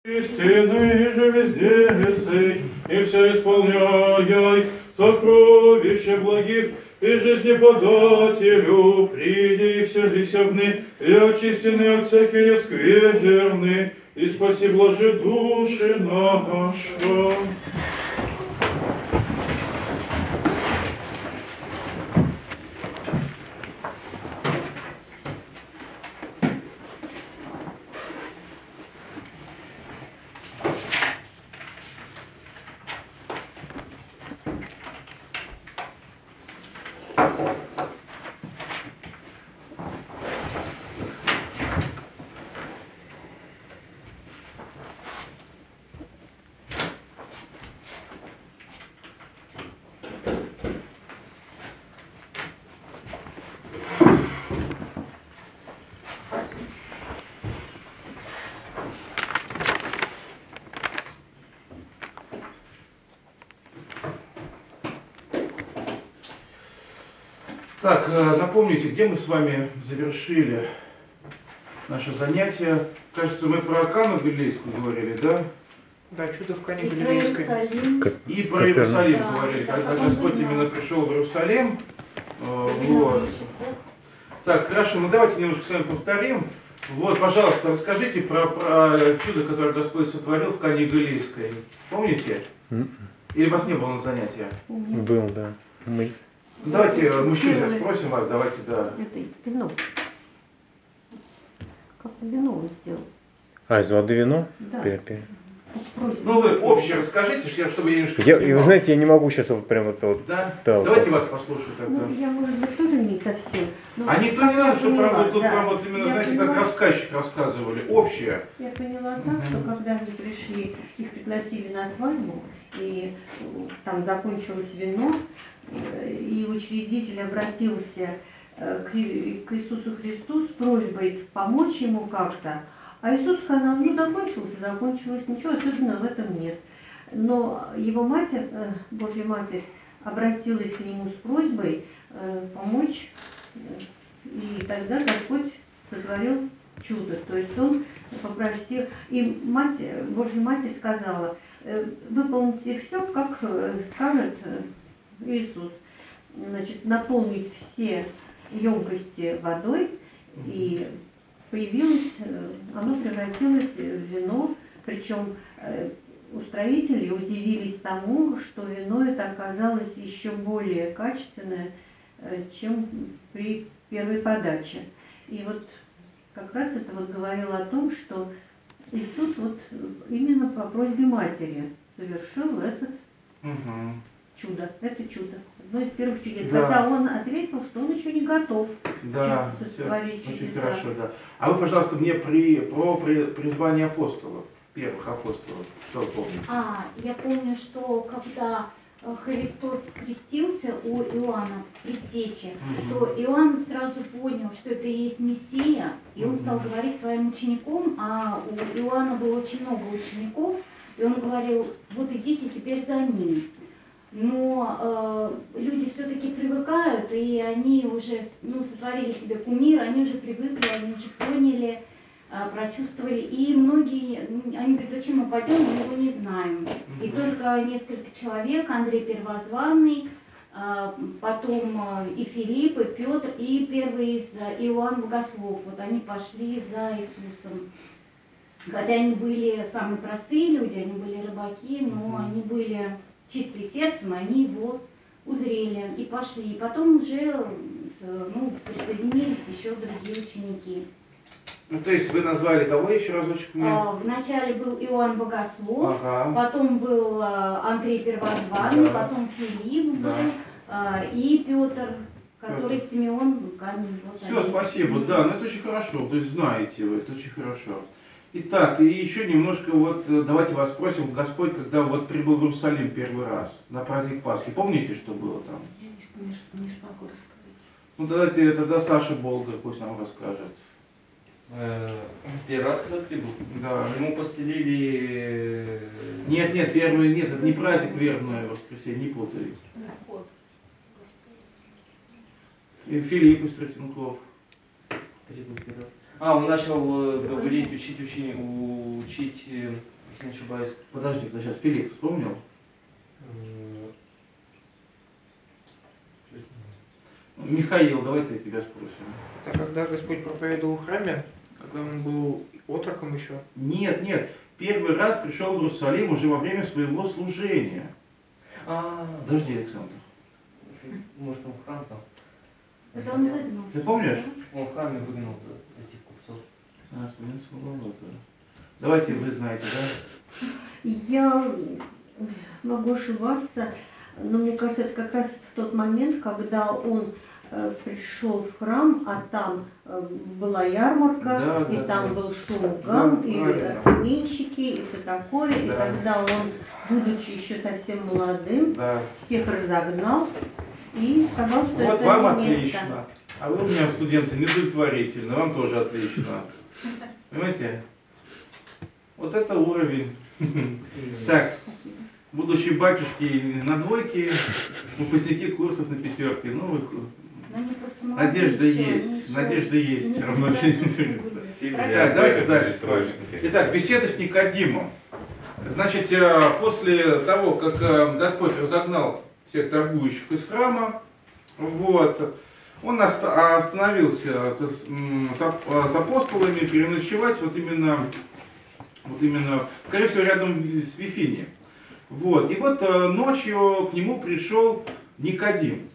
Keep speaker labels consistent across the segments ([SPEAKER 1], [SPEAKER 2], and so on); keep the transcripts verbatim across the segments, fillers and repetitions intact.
[SPEAKER 1] Истины же везде сый, и все исполняй, сокровище благих, и жизнеподателю, приди и вселися в ны, и очистены от всякие скверны, и спаси блажи души наша. Так, напомните, где мы с вами завершили наше занятие? Кажется, мы про Кану Галилейскую говорили, да?
[SPEAKER 2] Да, чудо в Кане Галилейской.
[SPEAKER 1] И про Иерусалим да, говорили, когда Господь именно пришел в Иерусалим. Вот. Так, хорошо, ну давайте немножко с вами повторим. Вот, пожалуйста, расскажите про, про чудо, которое Господь сотворил в Кане Галилейской. Помните? Или вас не было на занятии?
[SPEAKER 3] Был, да. Мы.
[SPEAKER 1] Давайте, мужчины, спросим вас, давайте, да.
[SPEAKER 4] Это вино. Как вино он сделал?
[SPEAKER 3] А, из воды вино?
[SPEAKER 4] Да.
[SPEAKER 3] Перепи.
[SPEAKER 1] Ну вы общее расскажите, чтобы я немножко...
[SPEAKER 3] Я, и вы знаете, я не могу сейчас вот прям это вот...
[SPEAKER 1] Да?
[SPEAKER 3] Да,
[SPEAKER 1] Давайте
[SPEAKER 3] вот.
[SPEAKER 1] вас послушаю тогда.
[SPEAKER 4] Ну, я, может быть, тоже не совсем.
[SPEAKER 1] А никто не надо, чтобы прям вот тут
[SPEAKER 4] да.
[SPEAKER 1] прям вот именно,
[SPEAKER 4] я
[SPEAKER 1] знаете,
[SPEAKER 4] поняла,
[SPEAKER 1] как рассказчик рассказывали. Общее.
[SPEAKER 4] Я поняла так,
[SPEAKER 1] Угу.
[SPEAKER 4] что когда они пришли, их пригласили на свадьбу, и там закончилось вино, и учредитель обратился к, к Иисусу Христу с просьбой помочь ему как-то. А Иисус сказал, ну закончилось и закончилось, ничего особенного в этом нет. Но его матерь, Божья Матерь, обратилась к нему с просьбой помочь, и тогда Господь сотворил чудо. То есть он попросил, и мать, Божья Матерь сказала, выполните все, как скажет Иисус. Значит, наполнить все емкости водой, и появилось, оно превратилось в вино, причем устроители удивились тому, что вино это оказалось еще более качественное, чем при первой подаче. И вот как раз это вот говорило о том, что Иисус вот именно по просьбе матери совершил этот
[SPEAKER 1] угу.
[SPEAKER 4] чудо, это чудо. Одно из первых чудес.
[SPEAKER 1] Да.
[SPEAKER 4] Хотя он ответил, что он еще не готов
[SPEAKER 1] да,
[SPEAKER 4] сотворить
[SPEAKER 1] очень
[SPEAKER 4] чудеса.
[SPEAKER 1] хорошо, да. А вы, пожалуйста, мне при, про при, призвание апостолов, первых апостолов, что вы помните?
[SPEAKER 5] А, я помню, что когда Христос крестился у Иоанна предтечи, угу. то Иоанн сразу понял, что это и есть Мессия, и он угу. стал говорить своим ученикам, а у Иоанна было очень много учеников, и он говорил, вот идите теперь за ним. Но э, люди все-таки привыкают, и они уже ну, сотворили себе кумир, они уже привыкли, они уже поняли, э, прочувствовали. И многие, они говорят, зачем мы пойдем, мы его не знаем. И только несколько человек, Андрей Первозванный, э, потом э, и Филипп, и Петр, и первый из э, Иоанн Богослов, вот они пошли за Иисусом. Хотя они были самые простые люди, они были рыбаки, но они были... чистые сердцем, они его узрели и пошли. И потом уже ну, присоединились еще другие ученики.
[SPEAKER 1] Ну, то есть вы назвали кого еще разочек мне?
[SPEAKER 5] А, вначале был Иоанн Богослов,
[SPEAKER 1] ага.
[SPEAKER 5] потом был Андрей Первозванный, да. потом Филипп да. был, а, и Петр, который Петр. Симеон Камень. Вот
[SPEAKER 1] Все, они. Спасибо, да, ну это очень хорошо, то есть знаете вы, это очень хорошо. Итак, и еще немножко вот, давайте вас спросим, Господь, когда вот прибыл в Иерусалим первый раз, на праздник Пасхи, помните, что было там?
[SPEAKER 4] Я не, не, не смогу рассказать.
[SPEAKER 1] Ну, давайте, тогда Саша Болгар пусть нам расскажет.
[SPEAKER 6] Первый раз, когда прибыл?
[SPEAKER 1] Да.
[SPEAKER 6] Ему постелили...
[SPEAKER 1] Нет, нет, первый, нет, это не праздник вербное воскресенье, не путай. И Филипп из Третьяков.
[SPEAKER 6] А, он начал э, говорить, учить, учить, учить, э, если не ошибаюсь.
[SPEAKER 1] Подожди, ты сейчас Филипп вспомнил? Михаил, давай ты тебя спросим.
[SPEAKER 2] Это когда Господь проповедовал в храме, когда он был отроком еще.
[SPEAKER 1] Нет, нет. Первый раз пришел в Иерусалим уже во время своего служения.
[SPEAKER 6] А,
[SPEAKER 1] Подожди, Александр.
[SPEAKER 6] может, он в храм там?
[SPEAKER 5] Это он выгнал.
[SPEAKER 1] Ты помнишь?
[SPEAKER 6] Он в храме выгнал да, этих купцов.
[SPEAKER 1] А, студент Салавата. Давайте вы знаете, да?
[SPEAKER 4] Я могу ошибаться, но мне кажется, это как раз в тот момент, когда он э, пришел в храм, а там э, была ярмарка,
[SPEAKER 1] Да,
[SPEAKER 4] и
[SPEAKER 1] да,
[SPEAKER 4] там
[SPEAKER 1] да.
[SPEAKER 4] был шоу-гам,
[SPEAKER 1] Да,
[SPEAKER 4] и
[SPEAKER 1] правильно.
[SPEAKER 4] каменщики, и все такое. И
[SPEAKER 1] Да.
[SPEAKER 4] тогда он, будучи еще совсем молодым,
[SPEAKER 1] Да.
[SPEAKER 4] всех разогнал и сказал, что
[SPEAKER 1] Вот
[SPEAKER 4] это
[SPEAKER 1] вам
[SPEAKER 4] не место.
[SPEAKER 1] отлично. А вы у меня, студенты, неудовлетворительны. Вам тоже отлично. Понимаете? Вот это уровень. Так, будущие батюшки на двойке, выпускники курсов на пятерке. Ну, вы-
[SPEAKER 5] Но они просто молодые
[SPEAKER 1] надежда
[SPEAKER 5] еще,
[SPEAKER 1] есть,
[SPEAKER 5] они еще
[SPEAKER 1] надежда есть.
[SPEAKER 5] не
[SPEAKER 1] Все равно очень
[SPEAKER 5] превратились в угли.
[SPEAKER 1] Так, давайте дальше с вами. Итак, беседа с Никодимом. Значит, э, после того, как э, Господь разогнал всех торгующих из храма, вот, он оста- остановился с, м, с ап- с апостолами переночевать вот именно, вот именно, скорее всего, рядом с Вифинией. Вот, и вот э, ночью к нему пришел Никодим.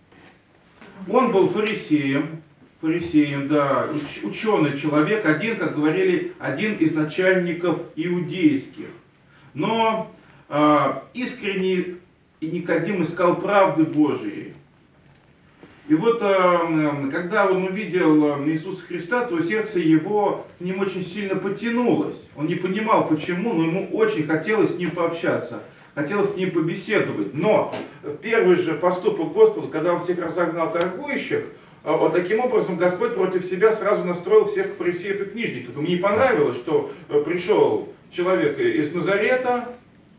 [SPEAKER 1] Он был фарисеем, фарисеем, да, уч- ученый человек, один, как говорили, один из начальников иудейских. Но э, искренне Никодим искал правды Божией. И вот, э, когда он увидел Иисуса Христа, то сердце его к нему очень сильно потянулось. Он не понимал почему, но ему очень хотелось с ним пообщаться, хотелось с ним побеседовать. Но первый же поступок Господа, когда он всех разогнал торгующих, вот таким образом Господь против себя сразу настроил всех фарисеев и книжников. Ему не понравилось, что пришел человек из Назарета,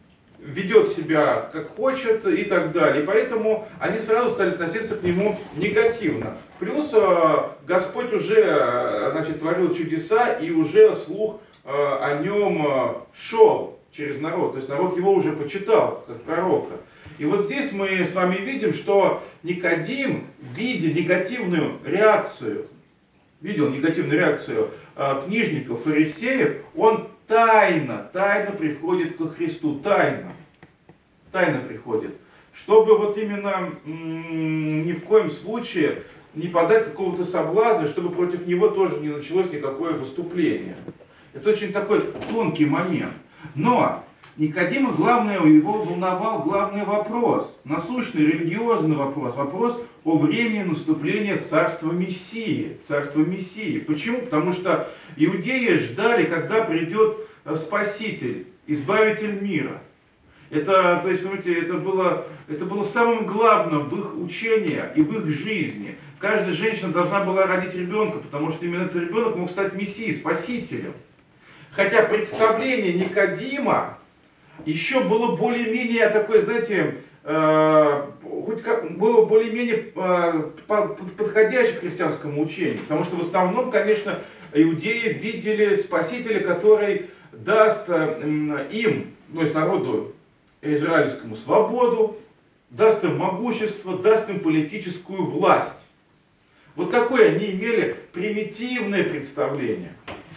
[SPEAKER 1] ведет себя как хочет и так далее. И поэтому они сразу стали относиться к нему негативно. Плюс Господь уже, значит, творил чудеса, и уже слух о нем шел через народ. То есть народ его уже почитал как пророка. И вот здесь мы с вами видим, что Никодим, видя негативную реакцию, видел негативную реакцию книжников, фарисеев, он тайно, тайно приходит ко Христу, тайно, тайно приходит, чтобы вот именно м- ни в коем случае не подать какого-то соблазна, чтобы против него тоже не началось никакое выступление. Это очень такой тонкий момент. Но Никодима, главное, его волновал главный вопрос, насущный религиозный вопрос, вопрос о времени наступления царства Мессии, царства Мессии. Почему? Потому что иудеи ждали, когда придет Спаситель, Избавитель мира. Это, то есть, понимаете, это было, это было самым главным в их учении и в их жизни. Каждая женщина должна была родить ребенка, потому что именно этот ребенок мог стать Мессией, Спасителем. Хотя представление Никодима еще было более-менее такое, знаете, э, хоть как, было более-менее э, подходящее к христианскому учению. Потому что в основном, конечно, иудеи видели Спасителя, который даст э, им, ну, есть народу израильскому, свободу, даст им могущество, даст им политическую власть. Вот такое они имели примитивное представление.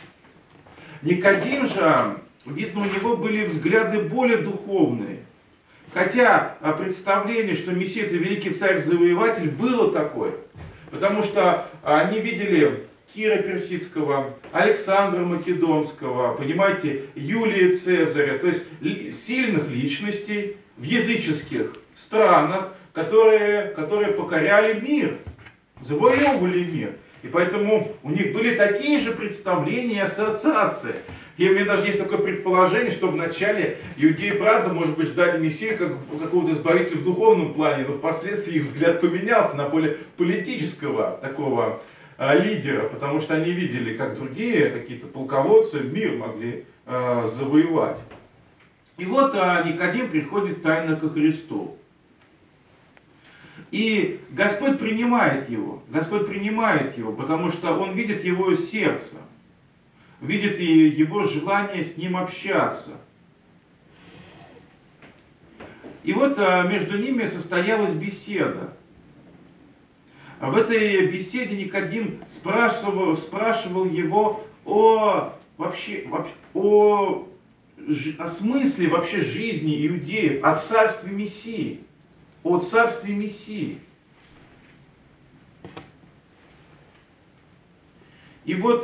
[SPEAKER 1] Никодим же, видно, у него были взгляды более духовные. Хотя представление, что Мессия это великий царь-завоеватель, было такое. Потому что они видели Кира Персидского, Александра Македонского, понимаете, Юлия Цезаря, то есть сильных личностей в языческих странах, которые, которые покоряли мир, завоевывали мир. И поэтому у них были такие же представления и ассоциации. И у меня даже есть такое предположение, что вначале иудеи, правда, может быть, ждали Мессию как какого-то избавителя в духовном плане, но впоследствии их взгляд поменялся на более политического такого а, лидера, потому что они видели, как другие какие-то полководцы мир могли а, завоевать. И вот а, Никодим приходит тайно ко Христу. И Господь принимает его, Господь принимает его, потому что Он видит его сердце, видит и его желание с ним общаться. И вот между ними состоялась беседа. В этой беседе Никодим спрашивал, спрашивал его о, вообще, о, о смысле вообще жизни иудеев, о царстве Мессии, о царстве Мессии. И вот,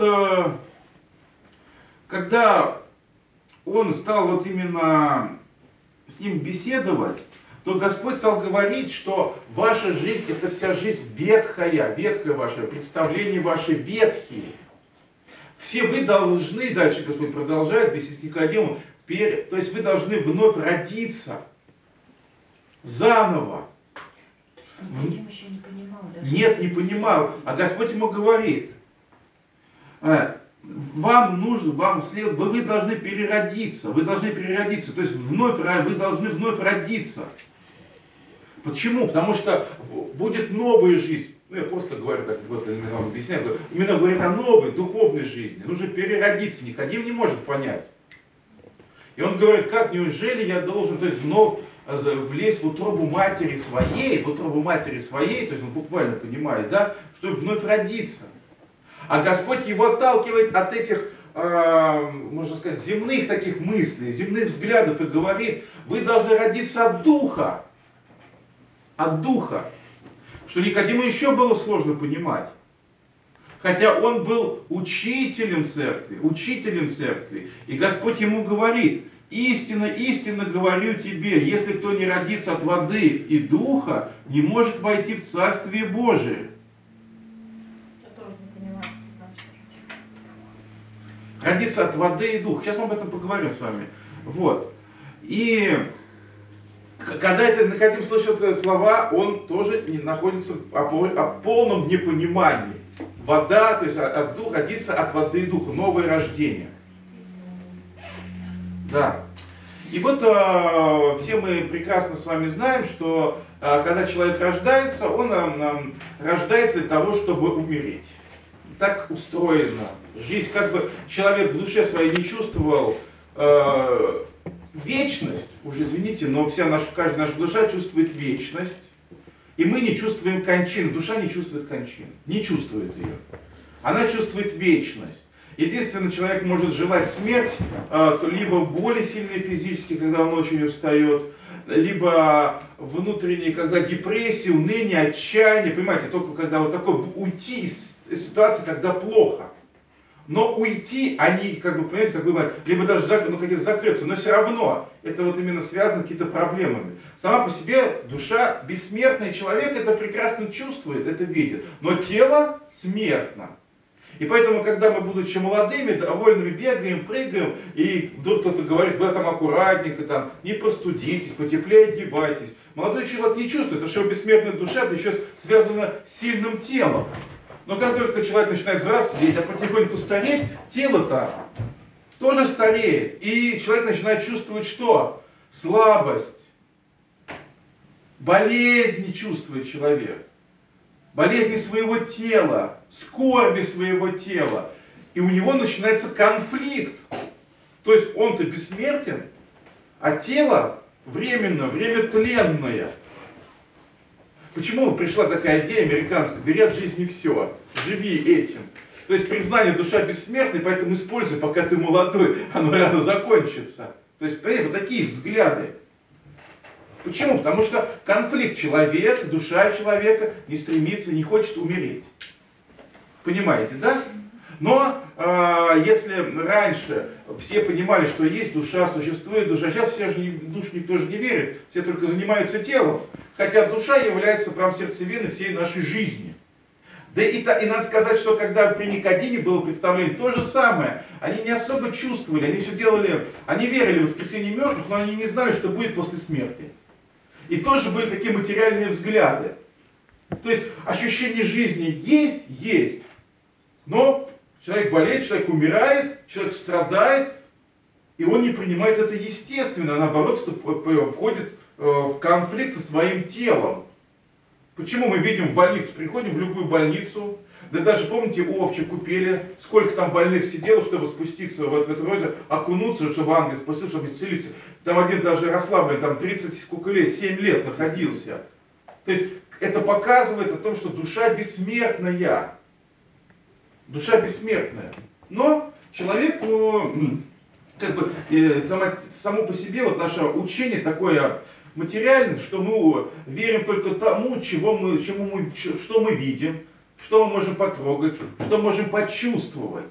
[SPEAKER 1] когда он стал вот именно с ним беседовать, то Господь стал говорить, что ваша жизнь — это вся жизнь ветхая, ветхая ваше, представления ваши ветхие. Все вы должны, дальше Господь продолжает, беседовать с Никодимом, то есть вы должны вновь родиться, заново.
[SPEAKER 7] Никодим еще не понимал даже.
[SPEAKER 1] Нет, не понимал, а Господь ему говорит, вам нужно, вам следует, вы, вы должны переродиться, вы должны переродиться, то есть вновь, вы должны вновь родиться. Почему? Потому что будет новая жизнь. Ну, я просто говорю, так вот именно вам объясняю, именно говорит о новой духовной жизни. Нужно переродиться, Никодим не может понять. И он говорит, как, неужели я должен, то есть вновь влезть в утробу матери своей, в утробу матери своей, то есть он буквально понимает, да, чтобы вновь родиться. А Господь его отталкивает от этих, э, можно сказать, земных таких мыслей, земных взглядов и говорит, вы должны родиться от Духа. От Духа. Что Никодиму еще было сложно понимать. Хотя он был учителем церкви, учителем церкви. И Господь ему говорит, истинно, истинно говорю тебе, если кто не родится от воды и Духа, не может войти в Царствие Божие. Родиться от воды и духа. Сейчас мы об этом поговорим с вами. Вот. И когда это Никодим слышит эти слова, он тоже не находится о полном непонимании. Вода, то есть от духа, родиться от воды и духа. Новое рождение. Да. И вот э, все мы прекрасно с вами знаем, что э, когда человек рождается, он э, рождается для того, чтобы умереть. Так устроена жизнь, как бы человек в душе своей не чувствовал э, вечность, уже извините, но вся наша, каждая наша душа чувствует вечность, и мы не чувствуем кончины, душа не чувствует кончины, не чувствует ее, она чувствует вечность. Единственный человек может желать смерть, э, то либо боли сильные физически, когда он очень устает, либо внутренние, когда депрессия, уныние, отчаяние, понимаете, только когда вот такой уйти из ситуации, когда плохо. Но уйти, они, как бы, понимаете, как бы, либо даже ну, какие-то закрыться, но все равно это вот именно связано с какими-то проблемами. Сама по себе душа бессмертный человек это прекрасно чувствует, это видит, но тело смертно. И поэтому, когда мы, будучи молодыми, довольными, бегаем, прыгаем, и вдруг кто-то говорит, вы там аккуратненько, там, не простудитесь, потеплее одевайтесь. Молодой человек не чувствует, потому что его бессмертная душа это еще связана с сильным телом. Но как только человек начинает взрослеть, а потихоньку стареть, тело-то тоже стареет. И человек начинает чувствовать что? Слабость. Болезни чувствует человек. Болезни своего тела, скорби своего тела. И у него начинается конфликт. То есть он-то бессмертен, а тело временно, время тленное. Почему пришла такая идея американская? Бери от жизни все, живи этим. То есть признание душа бессмертной, поэтому используй, пока ты молодой, оно рано закончится. То есть, понимаете, вот такие взгляды. Почему? Потому что конфликт человека, душа человека не стремится, не хочет умереть. Понимаете, да? Но э, если раньше все понимали, что есть душа, существует душа, сейчас все же не, в душу никто же не верит, все только занимаются телом, хотя душа является прям сердцевиной всей нашей жизни. Да и, и надо сказать, что когда при Никодиме было представление, то же самое, они не особо чувствовали, они все делали, они верили в воскресение мертвых, но они не знали, что будет после смерти. И тоже были такие материальные взгляды. То есть ощущение жизни есть, есть, но человек болеет, человек умирает, человек страдает, и он не принимает это естественно, а наоборот входит в конфликт со своим телом. Почему мы видим в больницу, приходим в любую больницу, да даже помните у овчей купели, сколько там больных сидело, чтобы спуститься вот в это озеро, окунуться, чтобы ангел спустился, чтобы исцелиться. Там один даже расслаблен, там тридцать сколько лет, семь лет находился. То есть это показывает о том, что душа бессмертная. Душа бессмертная. Но человек, ну, как бы, э, само, само по себе, вот наше учение такое материальное, что мы верим только тому, чего мы, чему мы, что мы видим, что мы можем потрогать, что можем почувствовать.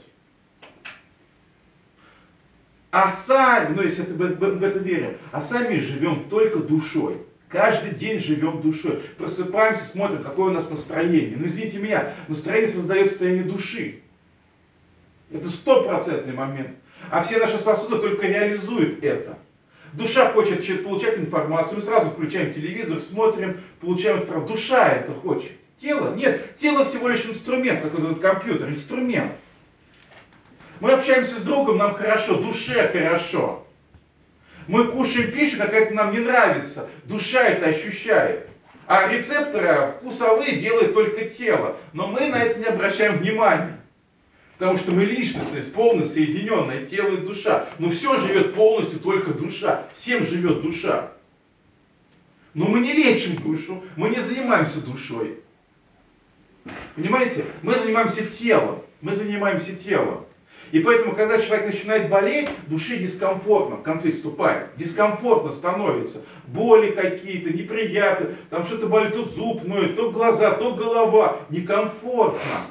[SPEAKER 1] А сами, ну если это, в это верим, а сами живем только душой. Каждый день живем душой. Просыпаемся, смотрим, какое у нас настроение. Ну извините меня, настроение создает состояние души. Это стопроцентный момент. А все наши сосуды только реализуют это. Душа хочет получать информацию, мы сразу включаем телевизор, смотрим, получаем информацию. Душа это хочет. Тело? Нет, тело всего лишь инструмент, как этот компьютер, инструмент. Мы общаемся с другом, нам хорошо, душе хорошо. Мы кушаем пищу, какая-то нам не нравится, душа это ощущает. А рецепторы вкусовые делает только тело. Но мы на это не обращаем внимания. Потому что мы личностность, полностью соединенная, тело и душа. Но все живет полностью только душа. Всем живет душа. Но мы не лечим душу, мы не занимаемся душой. Понимаете? Мы занимаемся телом. Мы занимаемся телом. И поэтому, когда человек начинает болеть, душе дискомфортно, конфликт вступает, дискомфортно становится, боли какие-то, неприятные, там что-то болит, то зуб ноет, то глаза, то голова, некомфортно.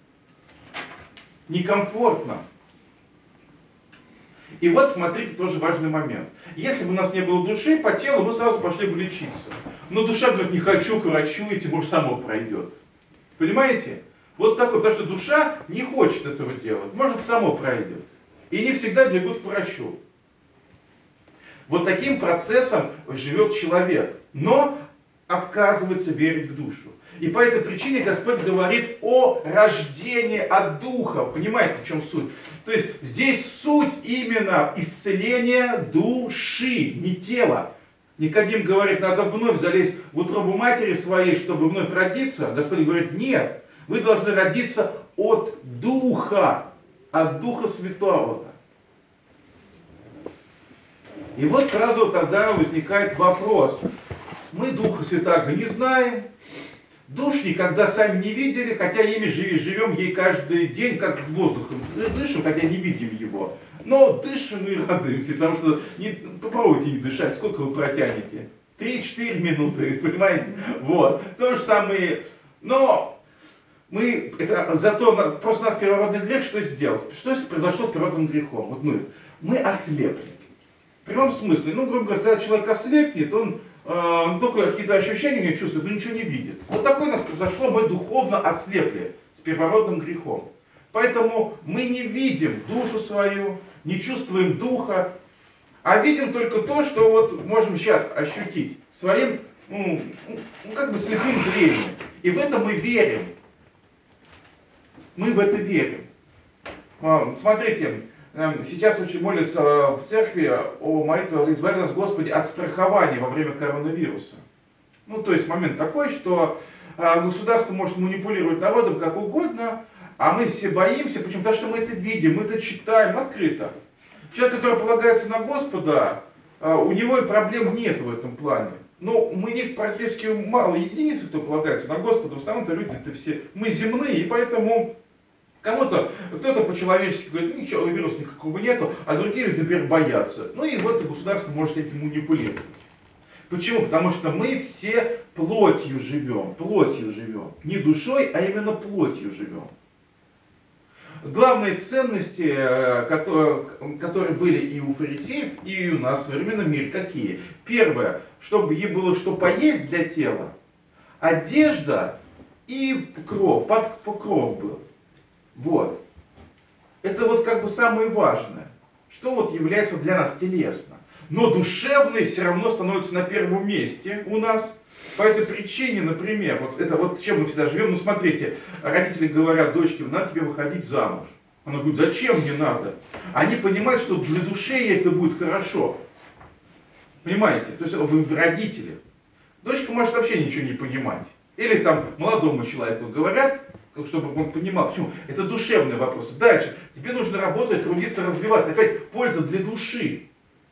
[SPEAKER 1] Некомфортно. И вот смотрите, тоже важный момент. Если бы у нас не было души, по телу мы сразу пошли бы лечиться. Но душа говорит, не хочу к врачу идти, может само пройдет. Понимаете? Вот такой, потому что душа не хочет этого делать, может само пройдет. И не всегда бегут к врачу. Вот таким процессом живет человек, но отказывается верить в душу. И по этой причине Господь говорит о рождении от Духа. Понимаете, в чем суть? То есть здесь суть именно исцеления души, не тела. Никодим говорит, надо вновь залезть в утробу матери своей, чтобы вновь родиться. Господь говорит, нет. Вы должны родиться от Духа, от Духа Святого. И вот сразу тогда возникает вопрос. Мы Духа Святаго не знаем, душ никогда сами не видели, хотя ими живем ей каждый день, как воздухом дышим, хотя не видим его. Но дышим и радуемся, потому что не, попробуйте не дышать, сколько вы протянете? три-четыре минуты, понимаете? Вот. То же самое, но... Мы, это, зато просто у нас первородный грех что сделал? Что произошло с первородным грехом? Вот мы, мы ослепли. В прямом смысле, ну, грубо говоря, когда человек ослепнет, он э, только какие-то ощущения не чувствует, но ничего не видит. Вот такое у нас произошло, мы духовно ослепли с первородным грехом. Поэтому мы не видим душу свою, не чувствуем духа, а видим только то, что вот можем сейчас ощутить своим, ну, ну как бы слепым зрением. И в это мы верим. Мы в это верим. Смотрите, сейчас очень молятся в церкви о молитве «Избави нас, Господи, от страхования во время коронавируса». Ну, то есть момент такой, что государство может манипулировать народом как угодно, а мы все боимся, почему? Потому что мы это видим, мы это читаем открыто. Человек, который полагается на Господа, у него и проблем нет в этом плане. Но мы не практически мало единиц, кто полагается на Господа, в основном-то люди-то все, мы земные, и поэтому кому-то, кто-то по-человечески говорит, ничего, вируса никакого нету, а другие люди, например, боятся. Ну и вот государство может этим манипулировать. Почему? Потому что мы все плотью живем, плотью живем. Не душой, а именно плотью живем. Главные ценности, которые, которые были и у фарисеев, и у нас в современном мире, какие? Первое, чтобы ей было что поесть для тела, одежда и кров, под покров был. Вот. Это вот как бы самое важное, что вот является для нас телесно. Но душевное все равно становится на первом месте у нас. По этой причине, например, вот это вот чем мы всегда живем, ну смотрите, родители говорят дочке, надо тебе выходить замуж. Она говорит, зачем мне надо? Они понимают, что для души ей это будет хорошо. Понимаете? То есть вы родители. Дочка может вообще ничего не понимать. Или там молодому человеку говорят, чтобы он понимал, почему. Это душевные вопросы. Дальше. Тебе нужно работать, трудиться, развиваться. Опять польза для души.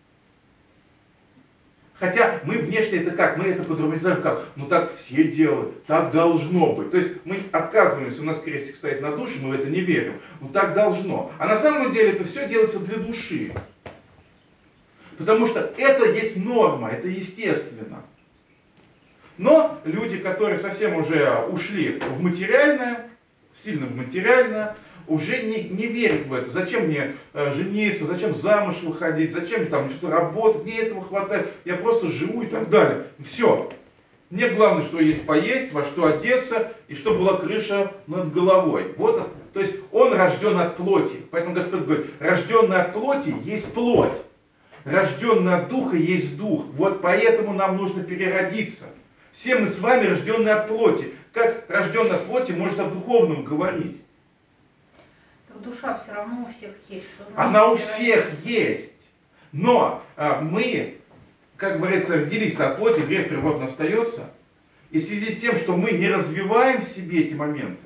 [SPEAKER 1] Хотя мы внешне это как? Мы это подразумеваем как? Ну так все делают, так должно быть. То есть мы отказываемся, у нас крестик стоит на душе, мы в это не верим. Ну так должно. А на самом деле это все делается для души. Потому что это есть норма, это естественно. Но люди, которые совсем уже ушли в материальное, сильно в материальное, уже не, не верят в это. Зачем мне э, жениться, зачем замуж выходить, зачем мне там что-то работать, мне этого хватает, я просто живу и так далее. Все. Мне главное, что есть поесть, во что одеться, и чтобы была крыша над головой. Вот, то есть он рожден от плоти. Поэтому Господь говорит, рожденный от плоти есть плоть. Рожденный от духа есть дух. Вот поэтому нам нужно переродиться. Все мы с вами рожденные от плоти. Как рожденный от плоти может о духовном говорить?
[SPEAKER 7] Так душа все равно у всех есть. Что
[SPEAKER 1] Она у всех есть. Но а, мы, как говорится, родились от плоти, грех первородно остается. И в связи с тем, что мы не развиваем в себе эти моменты,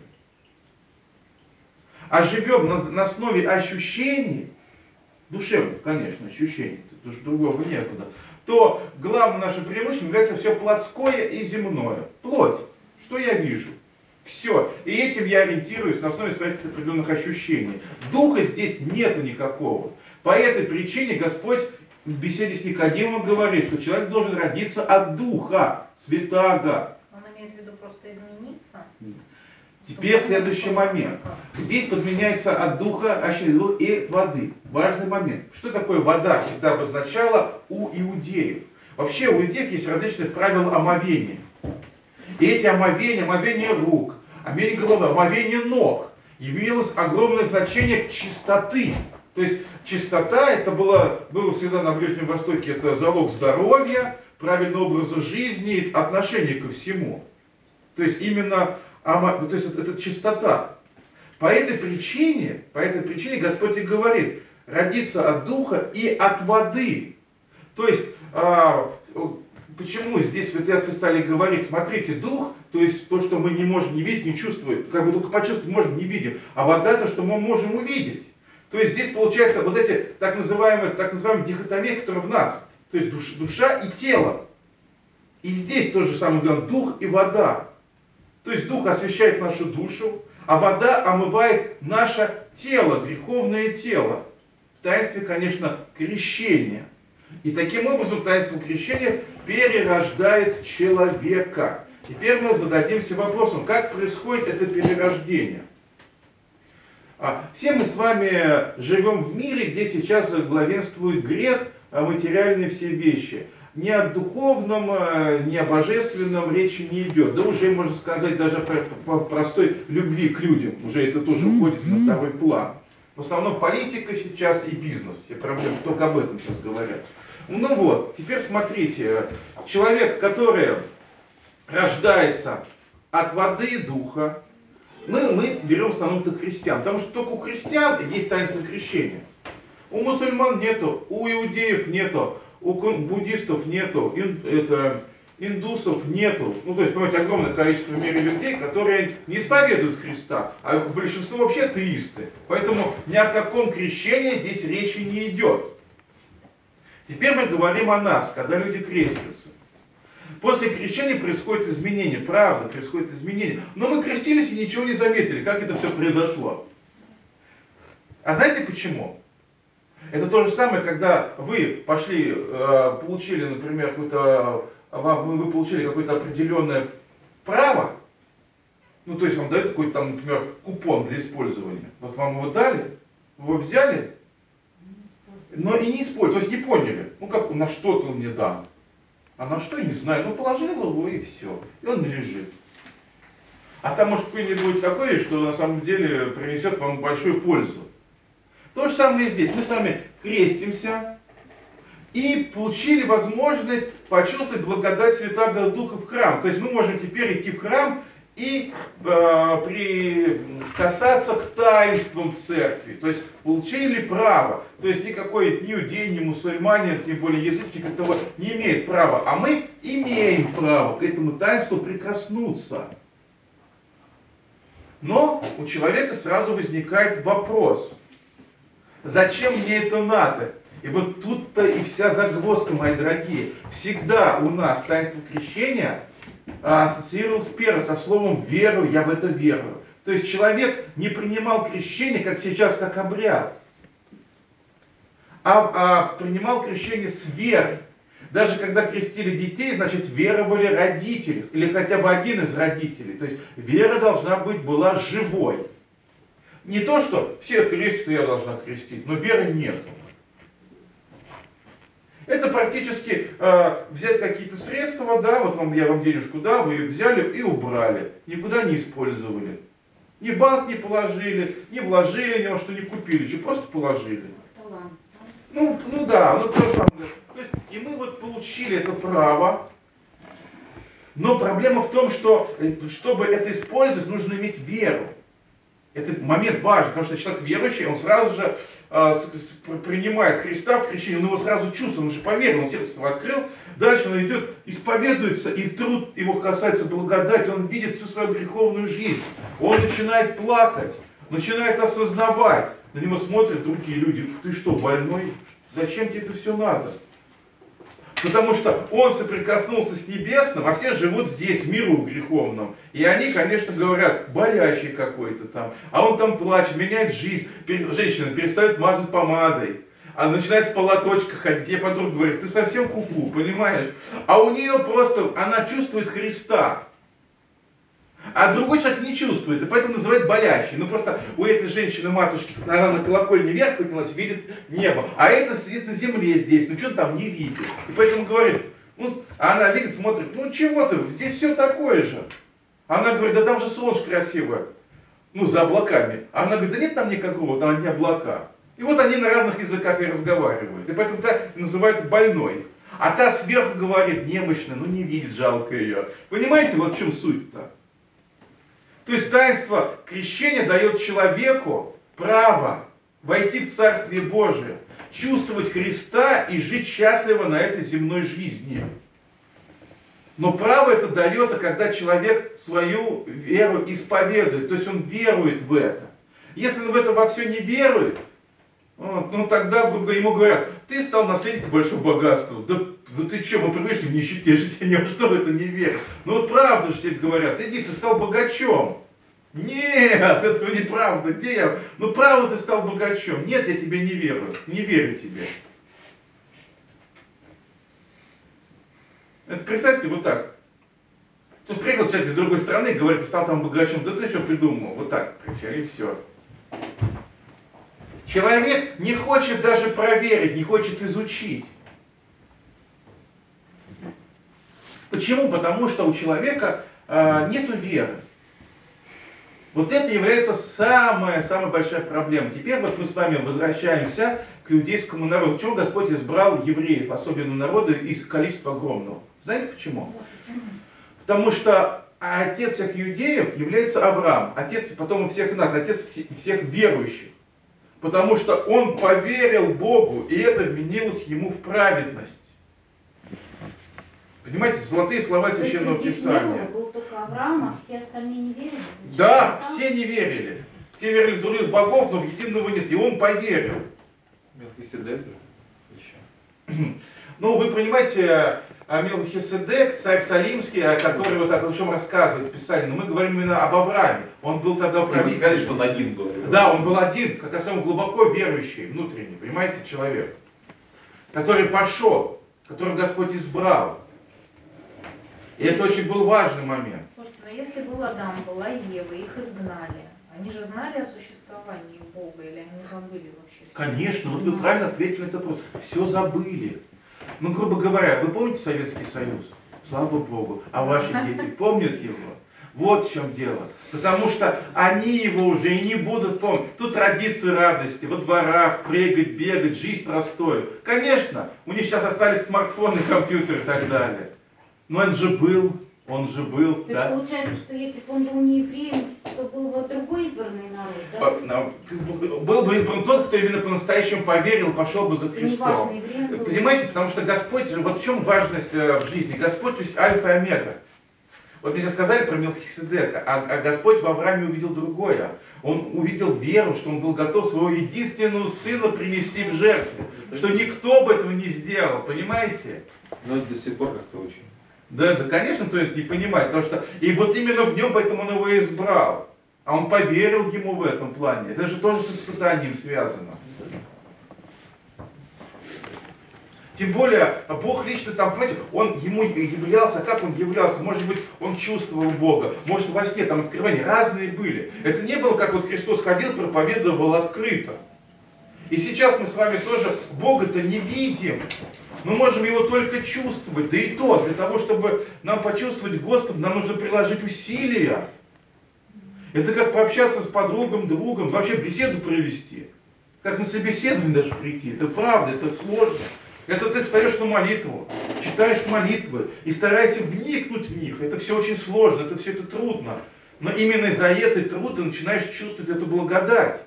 [SPEAKER 1] а живем на, на основе ощущений, душевных, конечно, ощущений, потому что другого некуда, то главным нашим преимуществом является все плотское и земное. Плоть. Что я вижу? Все. И этим я ориентируюсь на основе своих определенных ощущений. Духа здесь нету никакого. По этой причине Господь в беседе с Никодимом говорит, что человек должен родиться от Духа Святаго.
[SPEAKER 7] Он имеет в виду просто измениться?
[SPEAKER 1] Теперь следующий момент. Здесь подменяется от духа и от воды. Важный момент. Что такое вода всегда обозначала у иудеев? Вообще у иудеев есть различные правила омовения. И эти омовения, омовение рук, омовение головы, омовение ног, явилось огромное значение чистоты. То есть чистота, это было, было всегда на Ближнем Востоке, это залог здоровья, правильного образа жизни, отношения ко всему. То есть именно то есть это, это чистота. По этой причине, по этой причине Господь и говорит, родиться от духа и от воды. То есть, а, почему здесь святые отцы стали говорить, смотрите, дух, то есть то, что мы не можем не видеть, не чувствовать, как бы только почувствовать можем, не видим, а вода, то, что мы можем увидеть. То есть здесь получается вот эти так называемые, так называемые дихотомии, которые в нас. То есть душ, душа и тело. И здесь то же самое, дух и вода. То есть дух освещает нашу душу, а вода омывает наше тело, греховное тело. В таинстве, конечно, крещения. И таким образом таинство крещения перерождает человека. Теперь мы зададимся вопросом, как происходит это перерождение. Все мы с вами живем в мире, где сейчас главенствует грех, материальные все вещи. Ни о духовном, ни о божественном речи не идет. Да уже, можно сказать, даже по простой любви к людям. Уже это тоже уходит на второй план. В основном политика сейчас и бизнес. Все проблемы только об этом сейчас говорят. Ну вот, теперь смотрите. Человек, который рождается от воды и духа, мы, мы берем в основном-то христиан. Потому что только у христиан есть таинство крещения. У мусульман нету, у иудеев нету. У буддистов нету, ин, это, индусов нету. Ну, то есть, понимаете, огромное количество в мире людей, которые не исповедуют Христа, а большинство вообще атеисты. Поэтому ни о каком крещении здесь речи не идет. Теперь мы говорим о нас, когда люди крестятся. После крещения происходит изменение, правда, происходит изменение. Но мы крестились и ничего не заметили, как это все произошло. А знаете почему? Это то же самое, когда вы пошли, получили, например, какое-то, вам, вы получили какое-то определенное право, ну то есть вам дают какой-то там, например, купон для использования. Вот вам его дали, вы его взяли, но и не использовали, то есть не поняли, ну как на что-то он мне дал. А на что, не знаю, ну положил его и все, и он лежит. А там может какой-нибудь такой, что на самом деле принесет вам большую пользу. То же самое и здесь. Мы с вами крестимся и получили возможность почувствовать благодать Святаго Духа в храм. То есть мы можем теперь идти в храм и э, прикасаться к таинствам церкви, то есть получили право, то есть никакой ни иудей, ни мусульманин, тем более язычник этого не имеет права, а мы имеем право к этому таинству прикоснуться. Но у человека сразу возникает вопрос, зачем мне это надо? И вот тут-то и вся загвоздка, мои дорогие. Всегда у нас таинство крещения ассоциировалось первое со словом «верую», «я в это верую». То есть человек не принимал крещение, как сейчас, как обряд, а, а принимал крещение с верой. Даже когда крестили детей, значит, веровали родители, или хотя бы один из родителей. То есть вера должна быть была живой. Не то, что все крестят, я должна крестить, но веры нет. Это практически э, взять какие-то средства, да, вот вам, я вам денежку дал, вы ее взяли и убрали, никуда не использовали. Ни в банк не положили, не вложили, ни во что не купили, что просто положили. Ну, ну да, ну то же самое. То есть, и мы вот получили это право, но проблема в том, что чтобы это использовать, нужно иметь веру. Это момент важный, потому что человек верующий, он сразу же э, с, с, принимает Христа в крещении, он его сразу чувствует, он же поверил, он сердце его открыл, дальше он идет, исповедуется, и труд его касается благодати, он видит всю свою греховную жизнь, он начинает плакать, начинает осознавать, на него смотрят другие люди, ты что, больной? Зачем тебе это все надо? Потому что он соприкоснулся с небесным, а все живут здесь, в миру греховном. И они, конечно, говорят, болящий какой-то там. А он там плачет, меняет жизнь. Женщина перестает мазать помадой. Она начинает в полоточках ходить. Ей подруга говорит, ты совсем куку, понимаешь? А у нее просто, она чувствует Христа. А другой человек не чувствует, и поэтому называют болящий. Ну просто у этой женщины-матушки, она на колокольне вверх поднялась, видит небо. А это сидит на земле здесь, ну что там не видит. И поэтому говорит, ну, а она видит, смотрит, ну чего ты, здесь все такое же. Она говорит, да там же солнышко красивое, ну за облаками. А она говорит, да нет там никакого, там одни облака. И вот они на разных языках и разговаривают. И поэтому так называют больной. А та сверху говорит, немощная, ну не видит, жалко ее. Понимаете, вот в чем суть-то? То есть таинство крещения дает человеку право войти в Царствие Божие, чувствовать Христа и жить счастливо на этой земной жизни. Но право это дается, когда человек свою веру исповедует, то есть он верует в это. Если он в это во все не верует, вот, ну тогда грубо говоря, ему говорят, ты стал наследником большого богатства. Да, да ты что, мы привыкли в нищете жить, я ни во что в это не верю. Ну вот правда же тебе говорят, иди, ты стал богачом. Нет, это неправда, где я? Ну правда ты стал богачом. Нет, я тебе не верю, не верю тебе. Это представьте вот так. Тут приехал человек из другой страны и говорит, ты стал там богачом. Да ты что придумал? Вот так, и все. Человек не хочет даже проверить, не хочет изучить. Почему? Потому что у человека э, нету веры. Вот это является самая, самая большая проблема. Теперь вот мы с вами возвращаемся к иудейскому народу. Почему Господь избрал евреев, особенно народы, из количества огромного? Знаете почему? Потому что отец всех иудеев является Авраам, отец потом всех нас, отец всех верующих. Потому что он поверил Богу, и это вменилось ему в праведность. Понимаете, золотые слова Священного Писания.
[SPEAKER 5] Был только Авраам, а все остальные не верили?
[SPEAKER 1] Да, все не верили. Все верили в других богов, но в единого нет. И он поверил.
[SPEAKER 6] Мелхиседек еще.
[SPEAKER 1] Ну, вы понимаете, Мелхиседек, царь Салимский, который вот о чем рассказывает Писание, но мы говорим именно об Аврааме. Он был тогда правителем.
[SPEAKER 6] Вы сказали, что он один был.
[SPEAKER 1] Да, он был один, как раз он глубоко верующий, внутренний, понимаете, человек, который пошел, которого Господь избрал. И это очень был важный момент.
[SPEAKER 7] Слушайте, но если был Адам, была Ева, их изгнали, они же знали о существовании Бога или они забыли вообще?
[SPEAKER 1] Конечно, вот вы правильно ответили на этот вопрос. Все забыли. Ну, грубо говоря, вы помните Советский Союз? Слава Богу. А ваши дети помнят его? Вот в чем дело. Потому что они его уже и не будут помнить. Тут традиции радости, во дворах, прыгать, бегать, жизнь простую. Конечно, у них сейчас остались смартфоны, компьютеры и так далее. Но он же был. Он же был,
[SPEAKER 5] То
[SPEAKER 1] да?
[SPEAKER 5] есть получается, что если бы он был не евреем, то был бы другой избранный народ, да?
[SPEAKER 1] А, а, Был бы избран тот, кто именно по-настоящему поверил, пошел бы за
[SPEAKER 5] И не важно,
[SPEAKER 1] Христом.
[SPEAKER 5] евреем был.
[SPEAKER 1] Понимаете, потому что Господь, вот в чем важность э, в жизни. Господь, то есть альфа и омега. Вот мне сказали про Мелхиседека, а, а Господь в Аврааме увидел другое. Он увидел веру, что он был готов своего единственного сына принести в жертву. Что никто бы этого не сделал, понимаете?
[SPEAKER 8] Но это до сих пор как-то очень.
[SPEAKER 1] Да, да, конечно, кто это не понимает, потому что и вот именно в нем, поэтому он его избрал. А он поверил ему в этом плане. Это же тоже с испытанием связано. Тем более, Бог лично там, понимаете, он ему являлся, как он являлся, может быть, он чувствовал Бога, может, во сне там откровения разные были. Это не было, как вот Христос ходил, проповедовал открыто. И сейчас мы с вами тоже Бога-то не видим. Мы можем его только чувствовать. Да и то, для того, чтобы нам почувствовать Господа, нам нужно приложить усилия. Это как пообщаться с подругом, другом, вообще беседу провести. Как на собеседование даже прийти. Это правда, это сложно. Это ты встаешь на молитву, читаешь молитвы и старайся вникнуть в них. Это все очень сложно, это все это трудно. Но именно из-за этой труд ты начинаешь чувствовать эту благодать.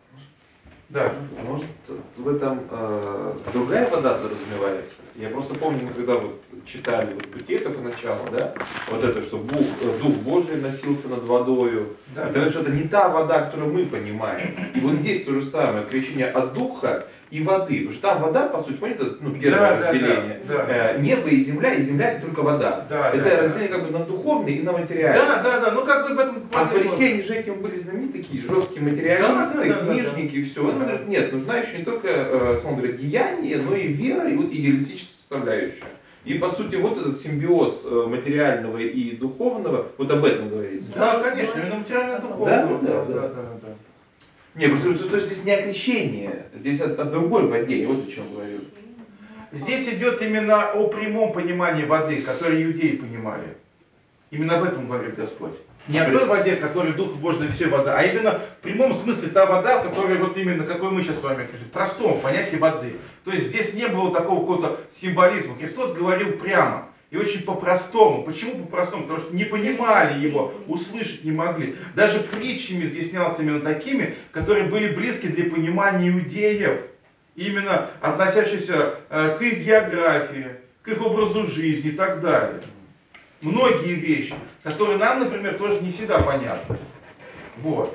[SPEAKER 1] Да.
[SPEAKER 8] Может, в этом э, другая вода подразумевается? Я просто помню, мы когда вот читали вот Бытие только начало, да, вот это, что Бог, Дух Божий носился над водою.
[SPEAKER 1] Да.
[SPEAKER 8] Это что-то не та вода, которую мы понимаем. И вот здесь то же самое, крещение от Духа и воды. Потому что там вода, по сути, понимаете, ну, первое
[SPEAKER 1] Да,
[SPEAKER 8] разделение.
[SPEAKER 1] да, да.
[SPEAKER 8] Э, небо и земля, и земля это только вода.
[SPEAKER 1] Да,
[SPEAKER 8] это
[SPEAKER 1] да,
[SPEAKER 8] разделение
[SPEAKER 1] да.
[SPEAKER 8] как бы на духовное и на материальное.
[SPEAKER 1] Да, да, да, ну как бы в этом...
[SPEAKER 8] А фарисеи, они же этим были знаменитые, такие жесткие материалисты,
[SPEAKER 1] Да, да, да, да,
[SPEAKER 8] книжники и все. Он
[SPEAKER 1] Да.
[SPEAKER 8] говорит, нет, нужна еще не только, э, он говорит, деяние, но и вера, и вот и еретическая составляющая. И по сути вот этот симбиоз э, материального и духовного, вот об этом говорится.
[SPEAKER 1] Да, конечно, именно материально духовно.
[SPEAKER 8] Да, да,
[SPEAKER 1] да,
[SPEAKER 8] да.
[SPEAKER 1] да, да.
[SPEAKER 8] Не, просто то, то здесь не о крещении, здесь о, о другой воде, я вот о чем говорю.
[SPEAKER 1] Здесь идет именно о прямом понимании воды, которое иудеи понимали. Именно об этом говорит Господь. Не о той воде, которая Дух Божий, все вода, а именно в прямом смысле та вода, которая вот именно, какой мы сейчас с вами говорим, в простом понятии воды. То есть здесь не было такого какого-то символизма. Христос говорил прямо и очень по-простому. Почему по-простому? Потому что не понимали его, услышать не могли. Даже притчами изъяснялся именно такими, которые были близки для понимания иудеев. Именно относящиеся э, к их географии, к их образу жизни и так далее. Многие вещи, которые нам, например, тоже не всегда понятны. Вот.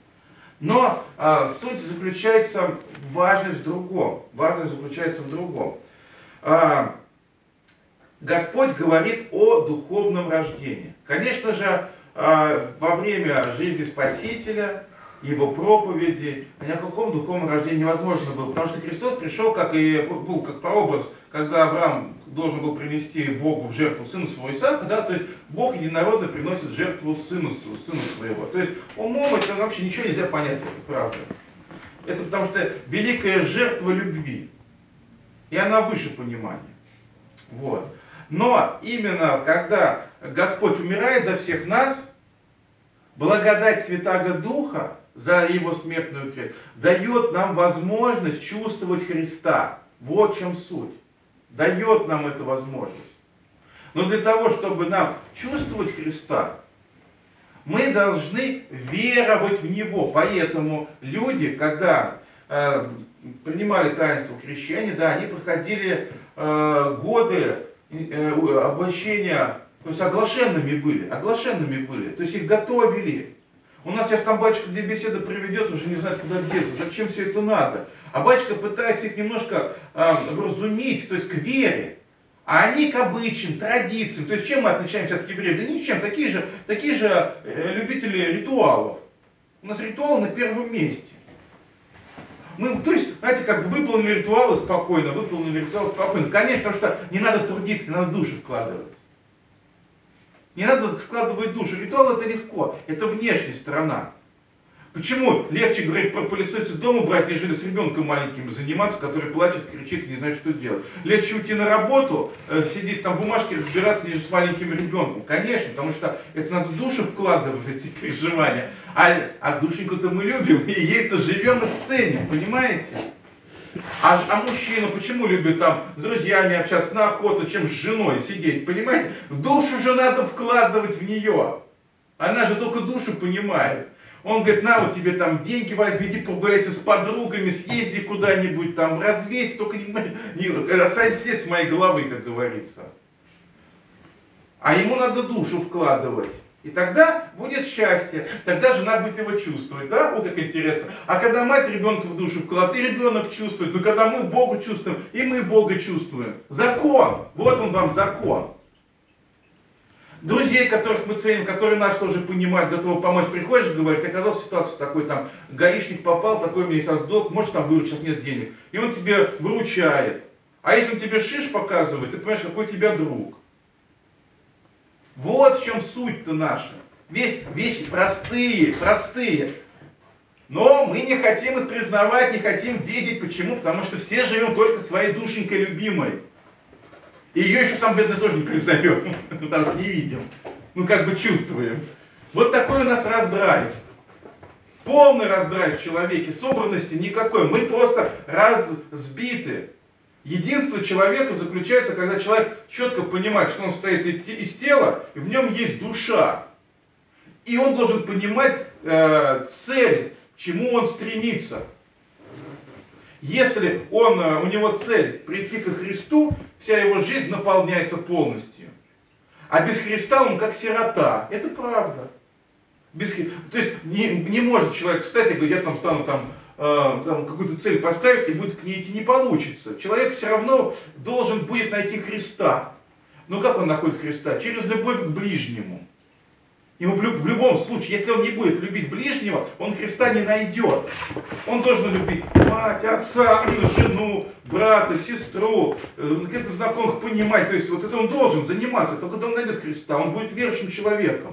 [SPEAKER 1] Но э, суть заключается, важность в другом. Важность заключается в другом. Э, Господь говорит о духовном рождении. Конечно же, э, во время жизни Спасителя, его проповеди, ни о каком духовном рождении невозможно было. Потому что Христос пришел как и был как прообраз, когда Авраам должен был принести Богу в жертву сына своего Исаака, да, то есть Бог единородно приносит жертву сыну, сыну своего. То есть умом это вообще ничего нельзя понять, это правда. Это потому что великая жертва любви. И она выше понимания. Вот. Но именно когда Господь умирает за всех нас, благодать Святаго Духа за его смертную кровь дает нам возможность чувствовать Христа. Вот в чем суть. Дает нам эту возможность. Но для того, чтобы нам чувствовать Христа, мы должны веровать в Него. Поэтому люди, когда э, принимали таинство крещения, да, они проходили э, годы э, обращения, то есть оглашенными были, оглашенными были, то есть их готовили. У нас сейчас там батюшка две беседы приведет, уже не знает, куда деться, зачем все это надо. А батюшка пытается их немножко э, вразумить, то есть к вере. А они к обычаям, традициям. То есть чем мы отличаемся от евреев? Да ничем, такие же, такие же э, любители ритуалов. У нас ритуал на первом месте. Мы, то есть, знаете, как бы выполнили ритуалы спокойно, выполнили ритуалы спокойно. Конечно, потому что не надо трудиться, не надо душу вкладывать. Не надо складывать душу. Ритуал это легко, это внешняя сторона. Почему легче, говорит, про пылесосить дома брать, нежели с ребенком маленьким заниматься, который плачет, кричит и не знает, что делать. Легче уйти на работу, э, сидеть там в бумажке, разбираться, нежели с маленьким ребенком. Конечно, потому что это надо душу вкладывать в эти переживания. А, а душеньку-то мы любим, и ей-то живем и ценим, понимаете? А, ж- а мужчина почему любит там с друзьями общаться, на охоту, чем с женой сидеть, понимаете? В душу же надо вкладывать в нее. Она же только душу понимает. Он говорит, на вот тебе там деньги возьми, иди прогуляйся с подругами, съезди куда-нибудь там, развейся, только не, не останься с моей головы, как говорится. А ему надо душу вкладывать. И тогда будет счастье, тогда жена будет его чувствовать, да? О, как интересно. А когда мать ребенка в душу вкладывает, и ребенок чувствует, но когда мы Бога чувствуем, и мы Бога чувствуем. Закон, вот он вам закон. Друзей, которых мы ценим, которые нас тоже понимают, готовы помочь, приходишь, говорит, оказалась ситуация такой, там, гаишник попал, такой у меня есть долг, может там выручить, сейчас нет денег. И он тебе выручает. А если он тебе шиш показывает, ты понимаешь, какой у тебя друг. Вот в чем суть-то наша. Весь, вещи простые, простые. Но мы не хотим их признавать, не хотим видеть. Почему? Потому что все живем только своей душенькой любимой. И ее еще сам бедный тоже не признаем, потому что не видим. Ну как бы чувствуем. Вот такой у нас раздрайв. Полный раздрайв в человеке, собранности никакой. Мы просто разбиты. Единство человека заключается, когда человек четко понимает, что он состоит из тела, и в нем есть душа. И он должен понимать э, цель, к чему он стремится. Если он, у него цель прийти ко Христу, вся его жизнь наполняется полностью. А без Христа он как сирота. Это правда. Без, то есть не, не может человек встать и говорить, я там стану там, э, там какую-то цель поставить и будет к ней идти, не получится. Человек все равно должен будет найти Христа. Но как он находит Христа? Через любовь к ближнему. Ему в любом случае, если он не будет любить ближнего, он Христа не найдет. Он должен любить мать, отца, жену, брата, сестру, каких-то знакомых понимать. То есть вот это он должен заниматься. Только когда он найдет Христа, он будет верующим человеком.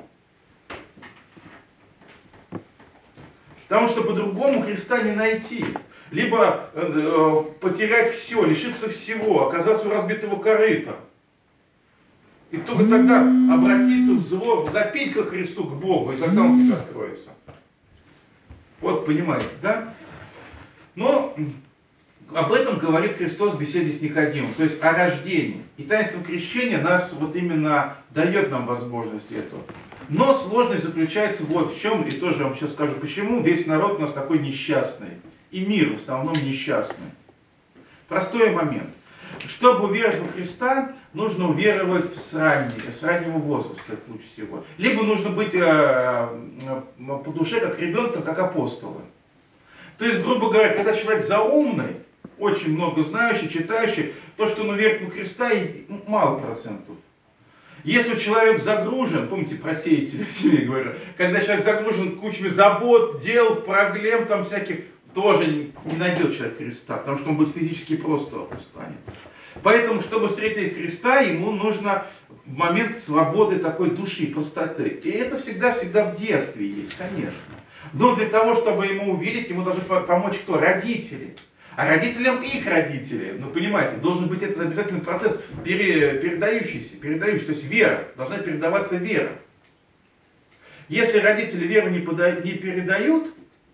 [SPEAKER 1] Потому что по-другому Христа не найти. Либо э, потерять все, лишиться всего, оказаться у разбитого корыта. И только тогда обратиться в зло, запить ко Христу, к Богу, и тогда он тебе откроется. Вот, понимаете, да? Но об этом говорит Христос в беседе с Никодимом, то есть о рождении. И таинство крещения нас вот именно дает нам возможность этого. Но сложность заключается вот в чем, и тоже вам сейчас скажу почему, весь народ у нас такой несчастный. И мир в основном несчастный. Простой момент. Чтобы уверовать во Христа, нужно уверовать с, раннего, с раннего возраста, это лучше всего. Либо нужно быть э, э, по душе как ребенком, как апостолы. То есть, грубо говоря, когда человек заумный, очень много знающий, читающий, то, что он уверует во Христа, и мало процентов. Если человек загружен, помните про сеятеля, я говорю, когда человек загружен кучами забот, дел, проблем там всяких, тоже не, не найдет человек Христа, потому что он будет физически просто устанет. Поэтому, чтобы встретить Христа, ему нужно момент свободы такой души, простоты. И это всегда-всегда в детстве есть, конечно. Но для того, чтобы ему увидеть, ему должны помочь кто? Родители. А родителям их родители, ну понимаете, должен быть этот обязательный процесс пере, передающийся, передающийся, то есть вера, должна передаваться вера. Если родители веру не, пода, не передают,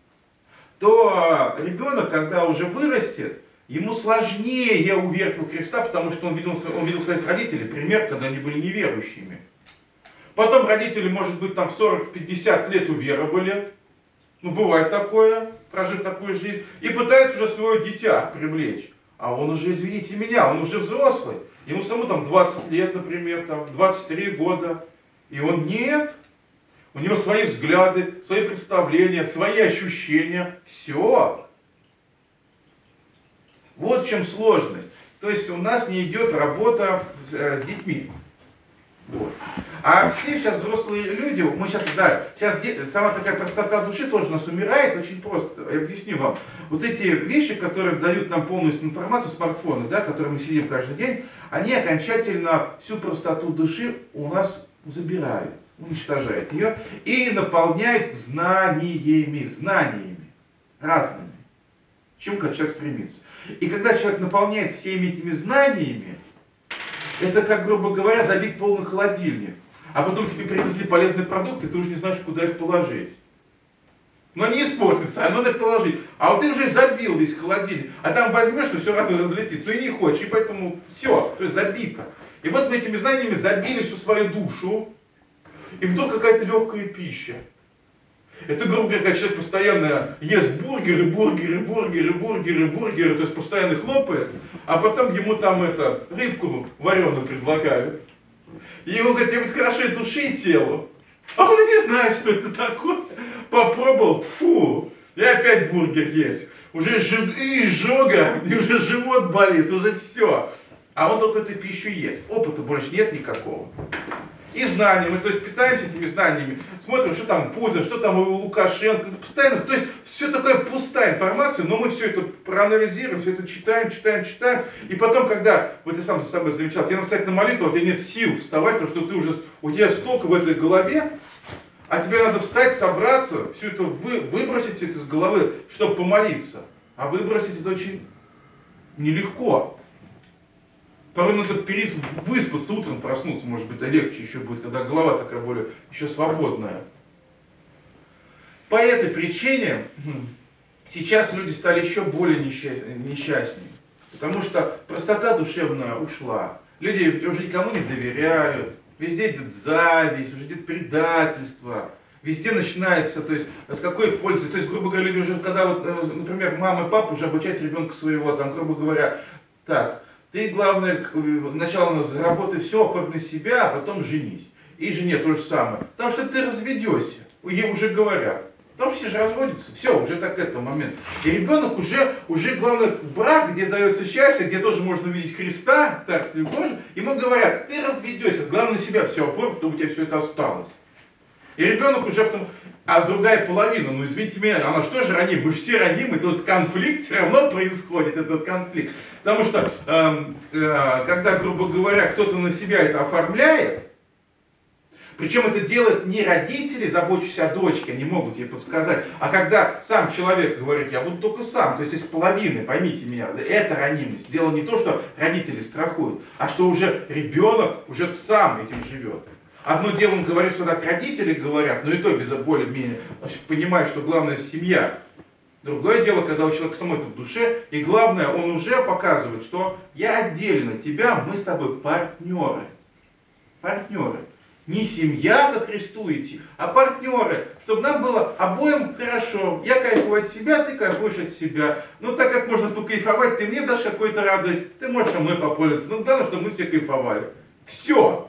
[SPEAKER 1] то ребенок, когда уже вырастет, ему сложнее уверовать во Христа, потому что он видел, он видел своих родителей, пример, когда они были неверующими. Потом родители, может быть, там в сорок-пятьдесят лет уверовали, ну бывает такое, прожив такую жизнь, и пытается уже свое дитя привлечь. А он уже, извините меня, он уже взрослый. Ему самому там двадцать лет, например, там двадцать три года. И он нет. У него свои взгляды, свои представления, свои ощущения. Все. Вот в чем сложность. То есть у нас не идет работа с, с детьми. Вот. А все сейчас взрослые люди, мы сейчас, да, сейчас де, сама такая простота души тоже у нас умирает, очень просто. Я объясню вам. Вот эти вещи, которые дают нам полную информацию, смартфоны, да, которые мы сидим каждый день, они окончательно всю простоту души у нас забирают, уничтожают ее и наполняют знаниями, знаниями разными. К чему как человек стремится. И когда человек наполняет всеми этими знаниями, это, как, грубо говоря, забить полный холодильник. А потом тебе привезли полезные продукты, ты уже не знаешь, куда их положить. Но не испортится, а надо положить. А вот ты уже забил весь холодильник, а там возьмешь, но все равно разлетит. Ну и не хочешь, и поэтому все, то есть забито. И вот мы этими знаниями забили всю свою душу, и вдруг какая-то легкая пища. Это, грубо говоря, когда человек постоянно ест бургеры, бургеры, бургеры, бургеры, бургеры, то есть постоянно хлопает, а потом ему там это, рыбку вареную предлагают. И он говорит, я ведь хорошо и душе, и телу. А он не знает, что это такое. Попробовал, фу, и опять бургер есть. Уже и изжога, и уже живот болит, уже все. А он только эту пищу ест. Опыта больше нет никакого. И знания, мы то есть питаемся этими знаниями, смотрим, что там Путин, что там у Лукашенко, это постоянно, то есть все такая пустая информация, но мы все это проанализируем, все это читаем, читаем, читаем, и потом, когда, вот я сам за собой замечал, тебе надо встать на молитву, у тебя нет сил вставать, потому что ты уже, у тебя столько в этой голове, а тебе надо встать, собраться, все это вы, выбросить это из головы, чтобы помолиться, а выбросить это очень нелегко. Порой надо перес... выспаться, утром проснуться, может быть, это легче еще будет, когда голова такая более еще свободная. По этой причине сейчас люди стали еще более несчастнее, потому что простота душевная ушла. Люди уже никому не доверяют, везде идет зависть, уже идет предательство. Везде начинается, то есть, с какой пользы, то есть, грубо говоря, люди уже, когда, вот, например, мама и папа уже обучают ребенка своего, там, грубо говоря, так, ты, главное, сначала заработай все, оформи себя, а потом женись. И жене то же самое. Потому что ты разведешься, ей уже говорят. Потому что все же разводятся, все, уже так это момент. И ребенок уже, уже главное, брак, где дается счастье, где тоже можно увидеть Христа, Царствие Божие, ему говорят, ты разведешься, главное себя все оформь, чтобы у тебя все это осталось. И ребенок уже в том, а другая половина, ну извините меня, она что же раним, мы же все ранимы, тут конфликт все равно происходит, этот конфликт. Потому что, э, э, когда, грубо говоря, кто-то на себя это оформляет, причем это делают не родители, заботящиеся о дочке, они могут ей подсказать, а когда сам человек говорит, я буду только сам, то есть из половины, поймите меня, это ранимость. Дело не то, что родители страхуют, а что уже ребенок уже сам этим живет. Одно дело, он говорит, что так родители говорят, но и то без более-менее, понимая, что главное семья. Другое дело, когда у человека само это в душе, и главное, он уже показывает, что я отдельно тебя, мы с тобой партнеры. Партнеры. Не семья, как Христу идти, а партнеры, чтобы нам было обоим хорошо. Я кайфую от себя, ты кайфуешь от себя. Ну так как можно покайфовать, ты мне дашь какую-то радость, ты можешь со мной попользоваться. Ну главное, чтобы мы все кайфовали. Все.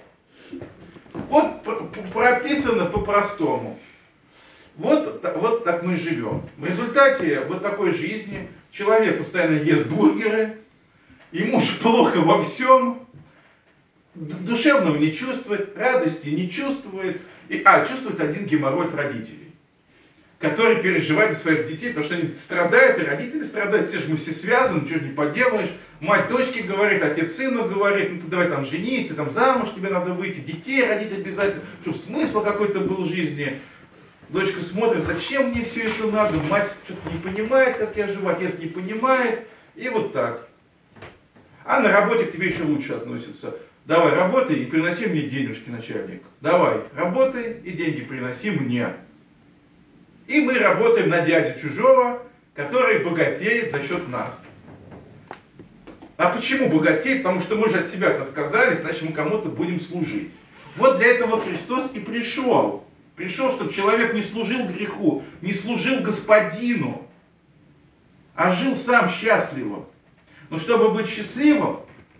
[SPEAKER 1] Вот прописано по-простому. Вот, вот так мы живем. В результате вот такой жизни человек постоянно ест бургеры, ему же плохо во всем, душевного не чувствует, радости не чувствует, и, а чувствует один геморрой от родителей, который переживает за своих детей, потому что они страдают, и родители страдают, все же мы все связаны, ничего не поделаешь. Мать дочке говорит, отец сыну говорит, ну ты давай там женись, ты там замуж, тебе надо выйти, детей родить обязательно, чтобы смысл какой-то был в жизни. Дочка смотрит, зачем мне все это надо, мать что-то не понимает, как я живу, отец не понимает, и вот так. А на работе к тебе еще лучше относятся. Давай, работай и приноси мне денежки, начальник. Давай, работай и деньги приноси мне. И мы работаем на дядю чужого, который богатеет за счет нас. А почему богатеет? Потому что мы же от себя отказались, значит мы кому-то будем служить. Вот для этого Христос и пришел. Пришел, чтобы человек не служил греху, не служил господину, а жил сам счастливо. Но чтобы быть счастливым,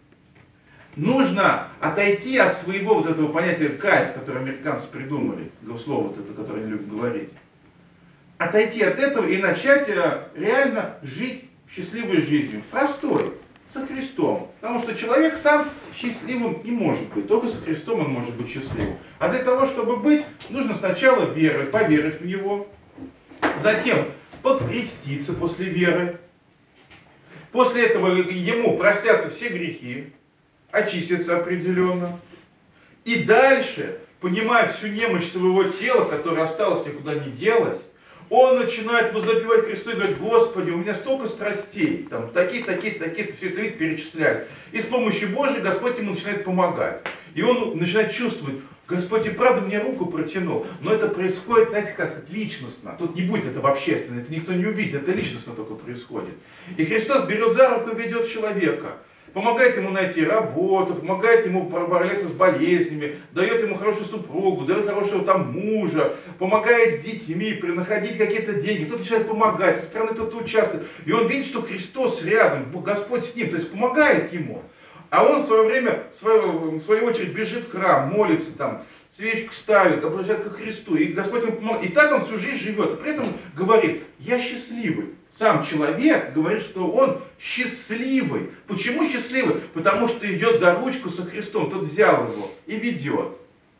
[SPEAKER 1] нужно отойти от своего вот этого понятия кайф, которое американцы придумали, слово вот это, которое они любят говорить. Отойти от этого и начать реально жить счастливой жизнью, простой, со Христом. Потому что человек сам счастливым не может быть, только со Христом он может быть счастливым. А для того, чтобы быть, нужно сначала веровать, поверить в Него, затем покреститься после веры. После этого ему простятся все грехи, очиститься определенно. И дальше, понимая всю немощь своего тела, которое осталось никуда не делать, он начинает возопивать Христу и говорит, Господи, у меня столько страстей, там, такие, такие, такие, все это видит, перечисляет. И с помощью Божией Господь ему начинает помогать. И он начинает чувствовать, Господь и правда мне руку протянул, но это происходит, знаете, как сказать, личностно. Тут не будет этого общественно, это никто не увидит, это личностно только происходит. И Христос берет за руку и ведет человека, помогает ему найти работу, помогает ему бороться с болезнями, дает ему хорошую супругу, дает хорошего там мужа, помогает с детьми, находить какие-то деньги, кто-то начинает помогать, со стороны кто-то участвует. И он видит, что Христос рядом, Господь с ним, то есть помогает ему. А он в свое время, в свою, в свою очередь, бежит в храм, молится там, свечку ставит, обращает к Христу. И Господь ему помогает. И так он всю жизнь живет. И при этом говорит, я счастливый. Сам человек говорит, что он счастливый. Почему счастливый? Потому что идет за ручку со Христом. Тот взял его и ведет.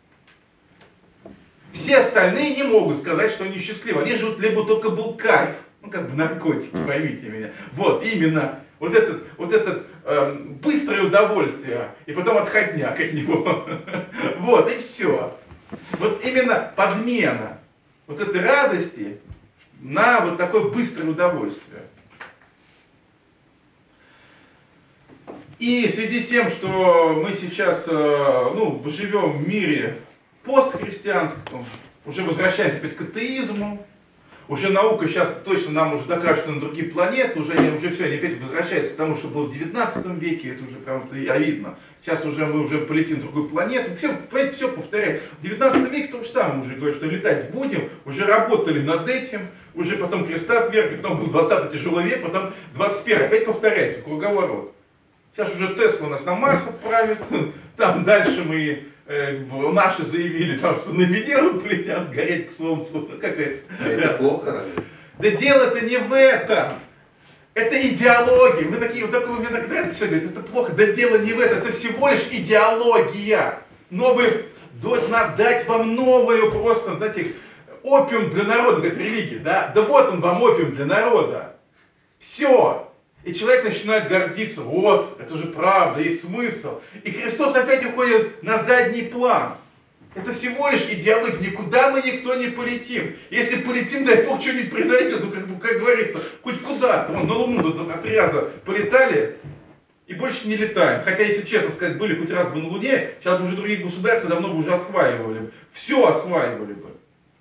[SPEAKER 1] Все остальные не могут сказать, что они счастливы. Они живут, либо только был кайф. Ну, как бы наркотики, поймите меня. Вот, именно. Вот этот, вот этот э, быстрое удовольствие, и потом отходняк от него. Вот, и все. Вот именно подмена вот этой радости на вот такое быстрое удовольствие. И в связи с тем, что мы сейчас э, ну, живем в мире постхристианском, уже возвращаемся опять к атеизму, уже наука сейчас точно нам уже докажет, что на другие планеты, уже, уже все, они опять возвращаются к тому, что было в девятнадцатом веке, это уже прям-то видно. Сейчас уже мы уже полетим на другую планету, все, понимаете, все повторяет. В девятнадцатом веке то же самое уже говорят, что летать будем, уже работали над этим, уже потом креста отвергли, потом был двадцатый тяжелый век, потом двадцать первый, опять повторяется, круговорот. Сейчас уже Тесла нас на Марс отправит, там дальше мы... Наши заявили, там, что на Венеру полетят, гореть к Солнцу. Как это?
[SPEAKER 8] Это плохо, разве?
[SPEAKER 1] Да дело-то не в этом. Это идеология. Вы такие, вот такое, мне так нравится, что говорит, это плохо. Да дело не в этом, это всего лишь идеология. Новые, надо дать вам новую просто, знаете, опиум для народа, говорит, религия, да? Да вот он вам опиум для народа. Все. И человек начинает гордиться, вот, это же правда, есть смысл. И Христос опять уходит на задний план. Это всего лишь идеология, никуда мы никто не полетим. Если полетим, дай Бог, что-нибудь произойдет, ну как, как говорится, хоть куда-то. Вон на Луну до от раза полетали и больше не летаем. Хотя, если честно сказать, были хоть раз бы на Луне, сейчас бы уже другие государства давно бы уже осваивали бы. Все осваивали бы.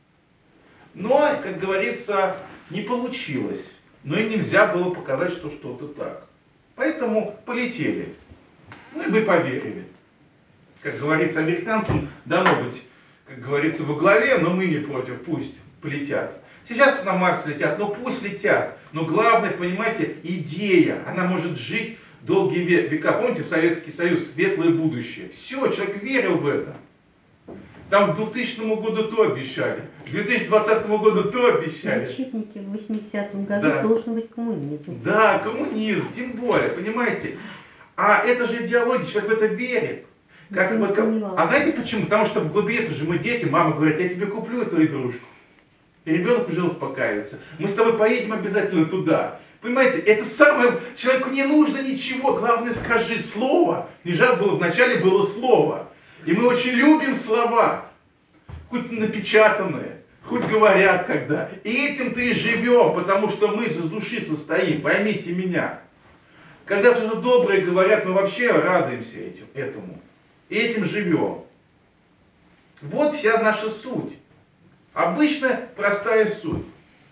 [SPEAKER 1] Но, как говорится, не получилось. Но и нельзя было показать, что что-то так. Поэтому полетели. Ну и мы поверили. Как говорится, американцам дано быть, как говорится, во главе, но мы не против, пусть полетят. Сейчас на Марс летят, но пусть летят. Но главное, понимаете, идея, она может жить долгие века. Помните, Советский Союз, светлое будущее. Все, человек верил в это. Там к двухтысячному году то обещали, к две тысячи двадцатому году то обещали.
[SPEAKER 4] Учебники в восьмидесятом году
[SPEAKER 1] да.
[SPEAKER 4] должен быть коммунизм.
[SPEAKER 1] Да, коммунизм, тем более, понимаете. А это же идеология, человек в это верит. Как, вот, а знаете почему? Потому что в глубине же мы дети, мама говорит, я тебе куплю эту игрушку. И ребенок уже успокаивается. Мы с тобой поедем обязательно туда. Понимаете, это самое, человеку не нужно ничего, главное скажи слово. Не жалко было, вначале было слово. И мы очень любим слова, хоть напечатанные, хоть говорят когда. И этим-то и живем, потому что мы из души состоим, поймите меня. Когда что-то доброе говорят, мы вообще радуемся этим, этому. И этим живем. Вот вся наша суть. Обычная простая суть.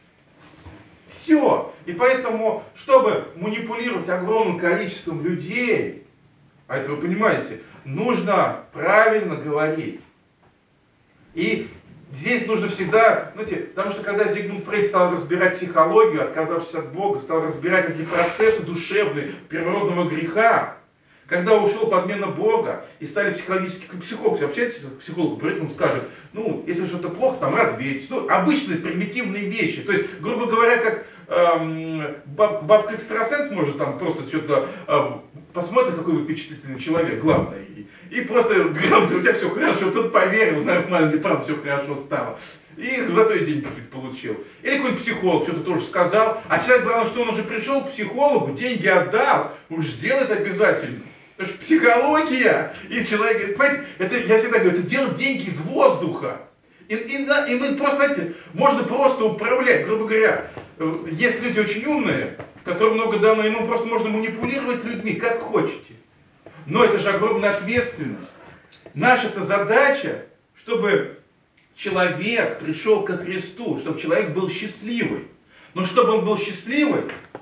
[SPEAKER 1] Все. И поэтому, чтобы манипулировать огромным количеством людей, а это вы понимаете, нужно правильно говорить. И здесь нужно всегда, знаете, потому что когда Зигмунд Фрейд стал разбирать психологию, отказавшись от Бога, стал разбирать эти процессы душевные, природного греха, когда ушел подмена Бога и стали психологические психологи, общаетесь с психологом, при этом скажет, ну, если что-то плохо, там разбейтесь. Ну, обычные примитивные вещи. То есть, грубо говоря, как эм, баб, бабка-экстрасенс может там просто что-то эм, посмотрит, какой вы впечатлительный человек, главное. И, и просто говорит, у тебя все хорошо, тут поверил, нормально, и правда все хорошо стало. И зато и деньги получил. Или какой-нибудь психолог что-то тоже сказал. А человек, главное, что он уже пришел к психологу, деньги отдал, уж сделает обязательно. Потому что психология, и человек говорит, понимаете, это, я всегда говорю, это делать деньги из воздуха. И, и, и мы просто, знаете, можно просто управлять, грубо говоря, есть люди очень умные, которым много дано, ему просто можно манипулировать людьми, как хотите. Но это же огромная ответственность. Наша-то задача, чтобы человек пришел ко Христу, чтобы человек был счастливый. Но чтобы он был счастливый,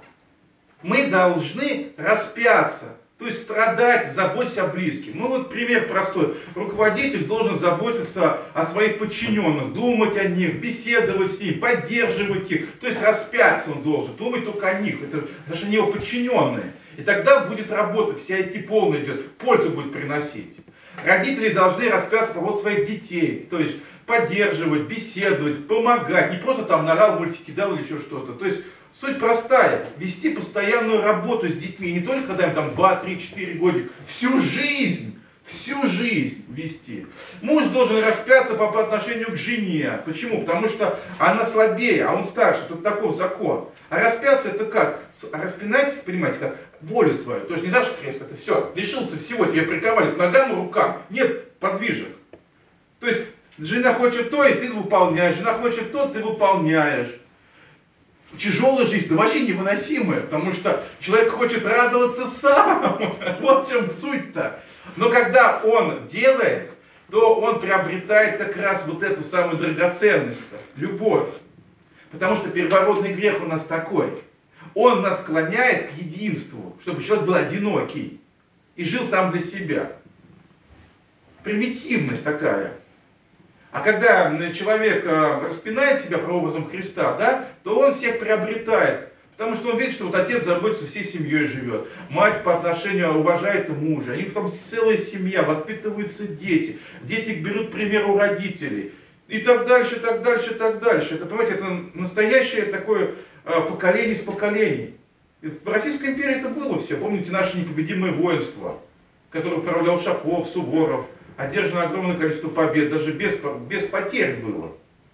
[SPEAKER 1] мы должны распяться, то есть страдать, заботиться о близких. Ну вот пример простой. Руководитель должен заботиться о своих подчиненных, думать о них, беседовать с ними, поддерживать их. То есть распяться он должен, думать только о них, это, потому что они его подчиненные. И тогда будет работать, вся идти полная идет, пользу будет приносить. Родители должны распяться по поводу своих детей, то есть поддерживать, беседовать, помогать, не просто там нарал, мультики дал или еще что-то. То есть суть простая, вести постоянную работу с детьми, не только когда им там два, три, четыре годика, всю жизнь, всю жизнь вести. Муж должен распяться по, по отношению к жене. Почему? Потому что она слабее, а он старше, тут такой закон. А распяться это как? Распинайтесь, понимаете, как волю свою. То есть не за крест, это все, лишился всего, тебя приковали к ногам и рукам. Нет подвижек. То есть жена хочет то, и ты выполняешь, жена хочет то, ты выполняешь. Тяжелая жизнь, да вообще невыносимая, потому что человек хочет радоваться сам. Вот в чем суть-то. Но когда он делает, то он приобретает как раз вот эту самую драгоценность-то, любовь. Потому что первородный грех у нас такой. Он нас склоняет к единству, чтобы человек был одинокий и жил сам для себя. Примитивность такая. А когда человек распинает себя прообразом Христа, да, то он всех приобретает. Потому что он видит, что вот отец заботится, всей семьей живет. Мать по отношению уважает мужа. Они потом целая семья, воспитываются дети. Дети берут пример у родителей. И так дальше, так дальше, так дальше. Это, понимаете, это настоящее такое поколение из поколений. В Российской империи это было все. Помните наше непобедимое воинство, которое управлял Ушаков, Суворов. Одержано огромное количество побед, даже без, без потерь было.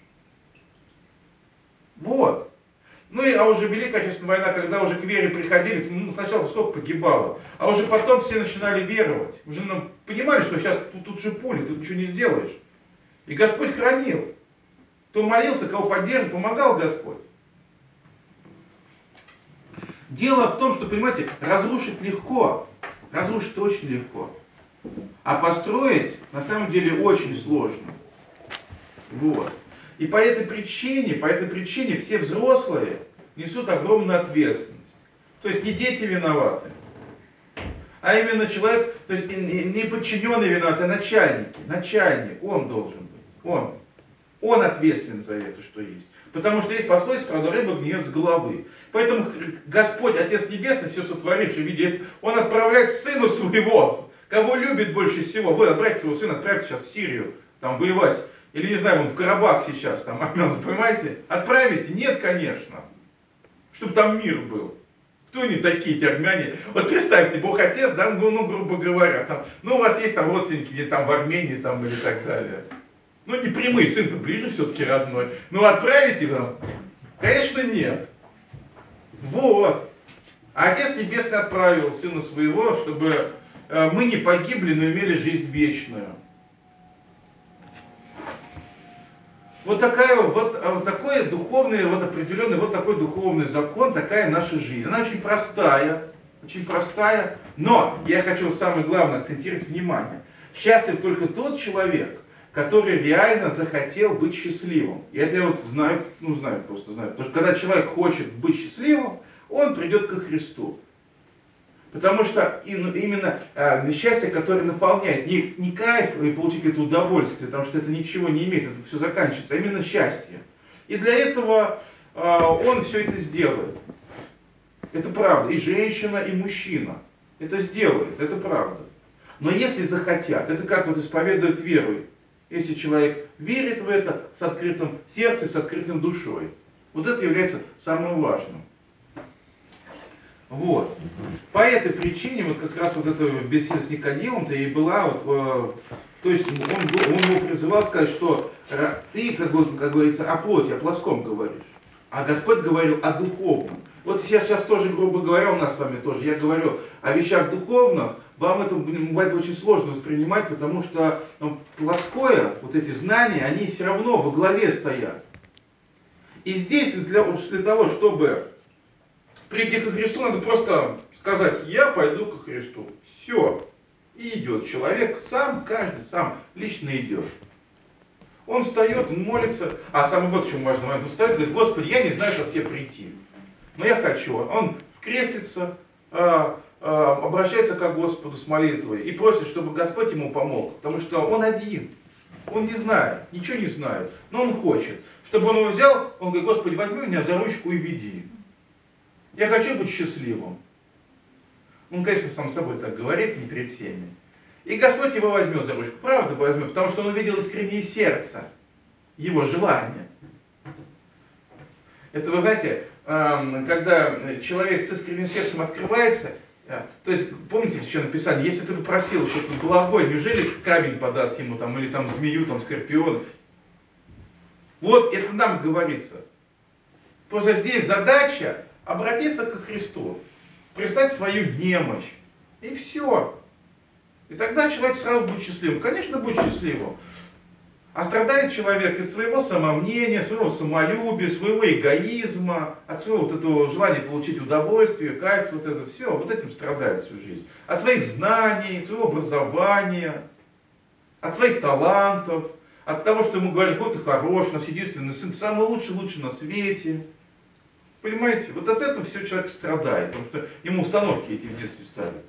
[SPEAKER 1] Вот. Ну и а уже Великая Отечественная война, когда уже к вере приходили, ну, сначала сколько погибало, а уже потом все начинали веровать. Уже ну, понимали, что сейчас тут, тут же пули, тут ничего не сделаешь. И Господь хранил. Кто молился, кого поддерживал, помогал Господь. Дело в том, что, понимаете, разрушить легко, разрушить очень легко. А построить на самом деле очень сложно. Вот. И по этой причине, по этой причине все взрослые несут огромную ответственность. То есть не дети виноваты, а именно человек, то есть не подчиненный виноват, а начальники. Начальник, он должен быть. Он. Он ответственен за это, что есть. Потому что есть пословица, правда, рыба гниет с головы. Поэтому Господь, Отец Небесный, все сотворивший, видит, Он отправляет Сына Своего, кого любит больше всего. Вы отправьте своего сына, отправьте сейчас в Сирию, там воевать. Или, не знаю, он в Карабах сейчас, там, понимаете? Отправите? Нет, конечно. Чтобы там мир был. Кто они такие, эти армяне? Вот представьте, Бог Отец, да, ну, ну грубо говоря, там, ну, у вас есть там родственники, где там в Армении, там, или так далее. Ну, не прямые, сын-то ближе все-таки родной. Ну, отправите там? Конечно, нет. Вот. А Отец Небесный отправил Сына Своего, чтобы мы не погибли, но имели жизнь вечную. Вот, такая, вот, вот такой духовный, вот определенный, вот такой духовный закон, такая наша жизнь. Она очень простая, очень простая, но я хочу самое главное акцентировать внимание. Счастлив только тот человек, который реально захотел быть счастливым. И это я вот знаю, ну знаю, просто знаю. Потому что когда человек хочет быть счастливым, он придет ко Христу. Потому что именно э, счастье, которое наполняет, не, не кайф и получить это удовольствие, потому что это ничего не имеет, это все заканчивается, а именно счастье. И для этого э, он все это сделает. Это правда. И женщина, и мужчина это сделают, это правда. Но если захотят, это как вот исповедуют веру. Если человек верит в это с открытым сердцем, с открытым душой. Вот это является самым важным. Вот. По этой причине, вот как раз вот эта беседа с Никодимом-то и была, вот, э, то есть он, он его призывал сказать, что ты, как, бы, как говорится, о плоти, о плоском говоришь, а Господь говорил о духовном. Вот я сейчас тоже, грубо говоря, у нас с вами тоже, я говорю о вещах духовных, вам это бывает очень сложно воспринимать, потому что ну, плоское, вот эти знания, они все равно во главе стоят. И здесь для, для того, чтобы прийти ко Христу, надо просто сказать, я пойду ко Христу. Все. И идет человек сам, каждый сам лично идет. Он встает, он молится, а самое вот в чем важно момент, он встает и говорит: Господи, я не знаю, как к тебе прийти, но я хочу. Он крестится, а, а, обращается к Господу с молитвой и просит, чтобы Господь ему помог, потому что он один, он не знает, ничего не знает, но он хочет, чтобы он его взял, он говорит: Господи, возьми меня за ручку и веди. Я хочу быть счастливым. Он, конечно, сам собой так говорит, не перед всеми. И Господь его возьмет за ручку, правда возьмет, потому что он увидел искреннее сердце, его желание. Это, вы знаете, когда человек с искренним сердцем открывается, то есть, помните в Священном Писании, если ты попросил что-то благое, неужели камень подаст ему, там, или там змею, там, скорпион? Вот это нам говорится. Просто здесь задача обратиться ко Христу, признать свою немощь, и все. И тогда человек сразу будет счастливым. Конечно, будет счастливым. А страдает человек от своего самомнения, своего самолюбия, своего эгоизма, от своего вот этого желания получить удовольствие, кайф, вот это все. Вот этим страдает всю жизнь. От своих знаний, от своего образования, от своих талантов, от того, что ему говорят: вот ты хорош, наш единственный сын, самый лучший, лучший на свете. Понимаете? Вот от этого все человек страдает, потому что ему установки эти в детстве ставят.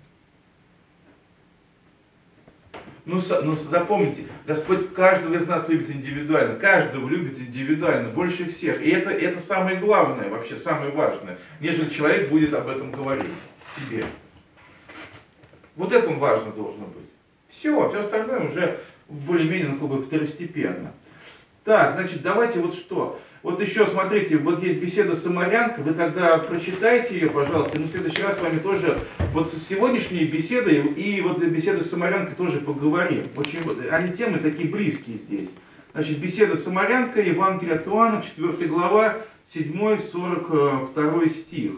[SPEAKER 1] Ну, ну запомните, Господь каждого из нас любит индивидуально, каждого любит индивидуально, больше всех. И это, это самое главное, вообще самое важное, нежели человек будет об этом говорить себе. Вот это он важно должно быть. Все, все остальное уже более-менее ну, как бы второстепенно. Так, значит, давайте вот что. Вот еще, смотрите, вот есть беседа с самарянкой, вы тогда прочитайте ее, пожалуйста, и на следующий раз с вами тоже, вот сегодняшние беседы и вот беседа с самарянкой тоже поговорим. Очень, они темы такие близкие здесь. Значит, беседа с самарянкой, Евангелие от Иоанна, четвёртая глава, седьмой сорок второй стих.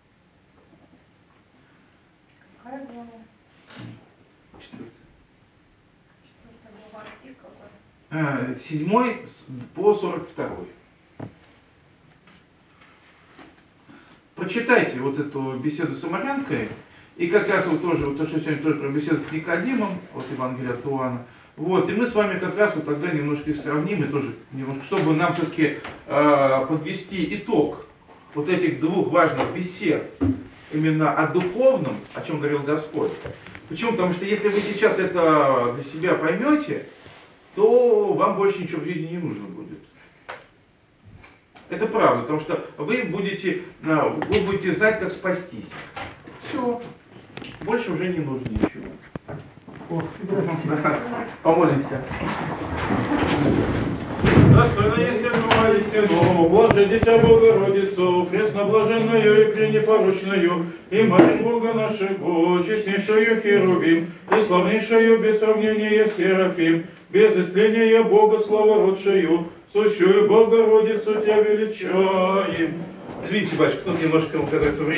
[SPEAKER 7] Какая глава? Четвертая. Четвертая глава, стих какой?
[SPEAKER 1] седьмой по сорок второй. Прочитайте вот эту беседу с самарянкой, и как раз вот тоже, вот то, что сегодня тоже про беседу с Никодимом, вот Евангелие от Иоанна, вот, и мы с вами как раз вот тогда немножко их сравним, и тоже немножко, чтобы нам все-таки э, подвести итог вот этих двух важных бесед, именно о духовном, о чем говорил Господь. Почему? Потому что если вы сейчас это для себя поймете, то вам больше ничего в жизни не нужно будет. Это правда, потому что вы будете, вы будете знать, как спастись. Все. Больше уже не нужно ничего.
[SPEAKER 2] О,
[SPEAKER 1] помолимся. Достойно есть одного истину, Боже, Дитя Богородицу, пресноблаженную и пренепорочную, и Матерь Бога нашего, честнейшую Херувим, и славнейшую без сравнения Серафим, без истления Бога Слова родшую, сущую Богородицу Тебя величаем. Извините, батюшка, тут немножко, как говорится,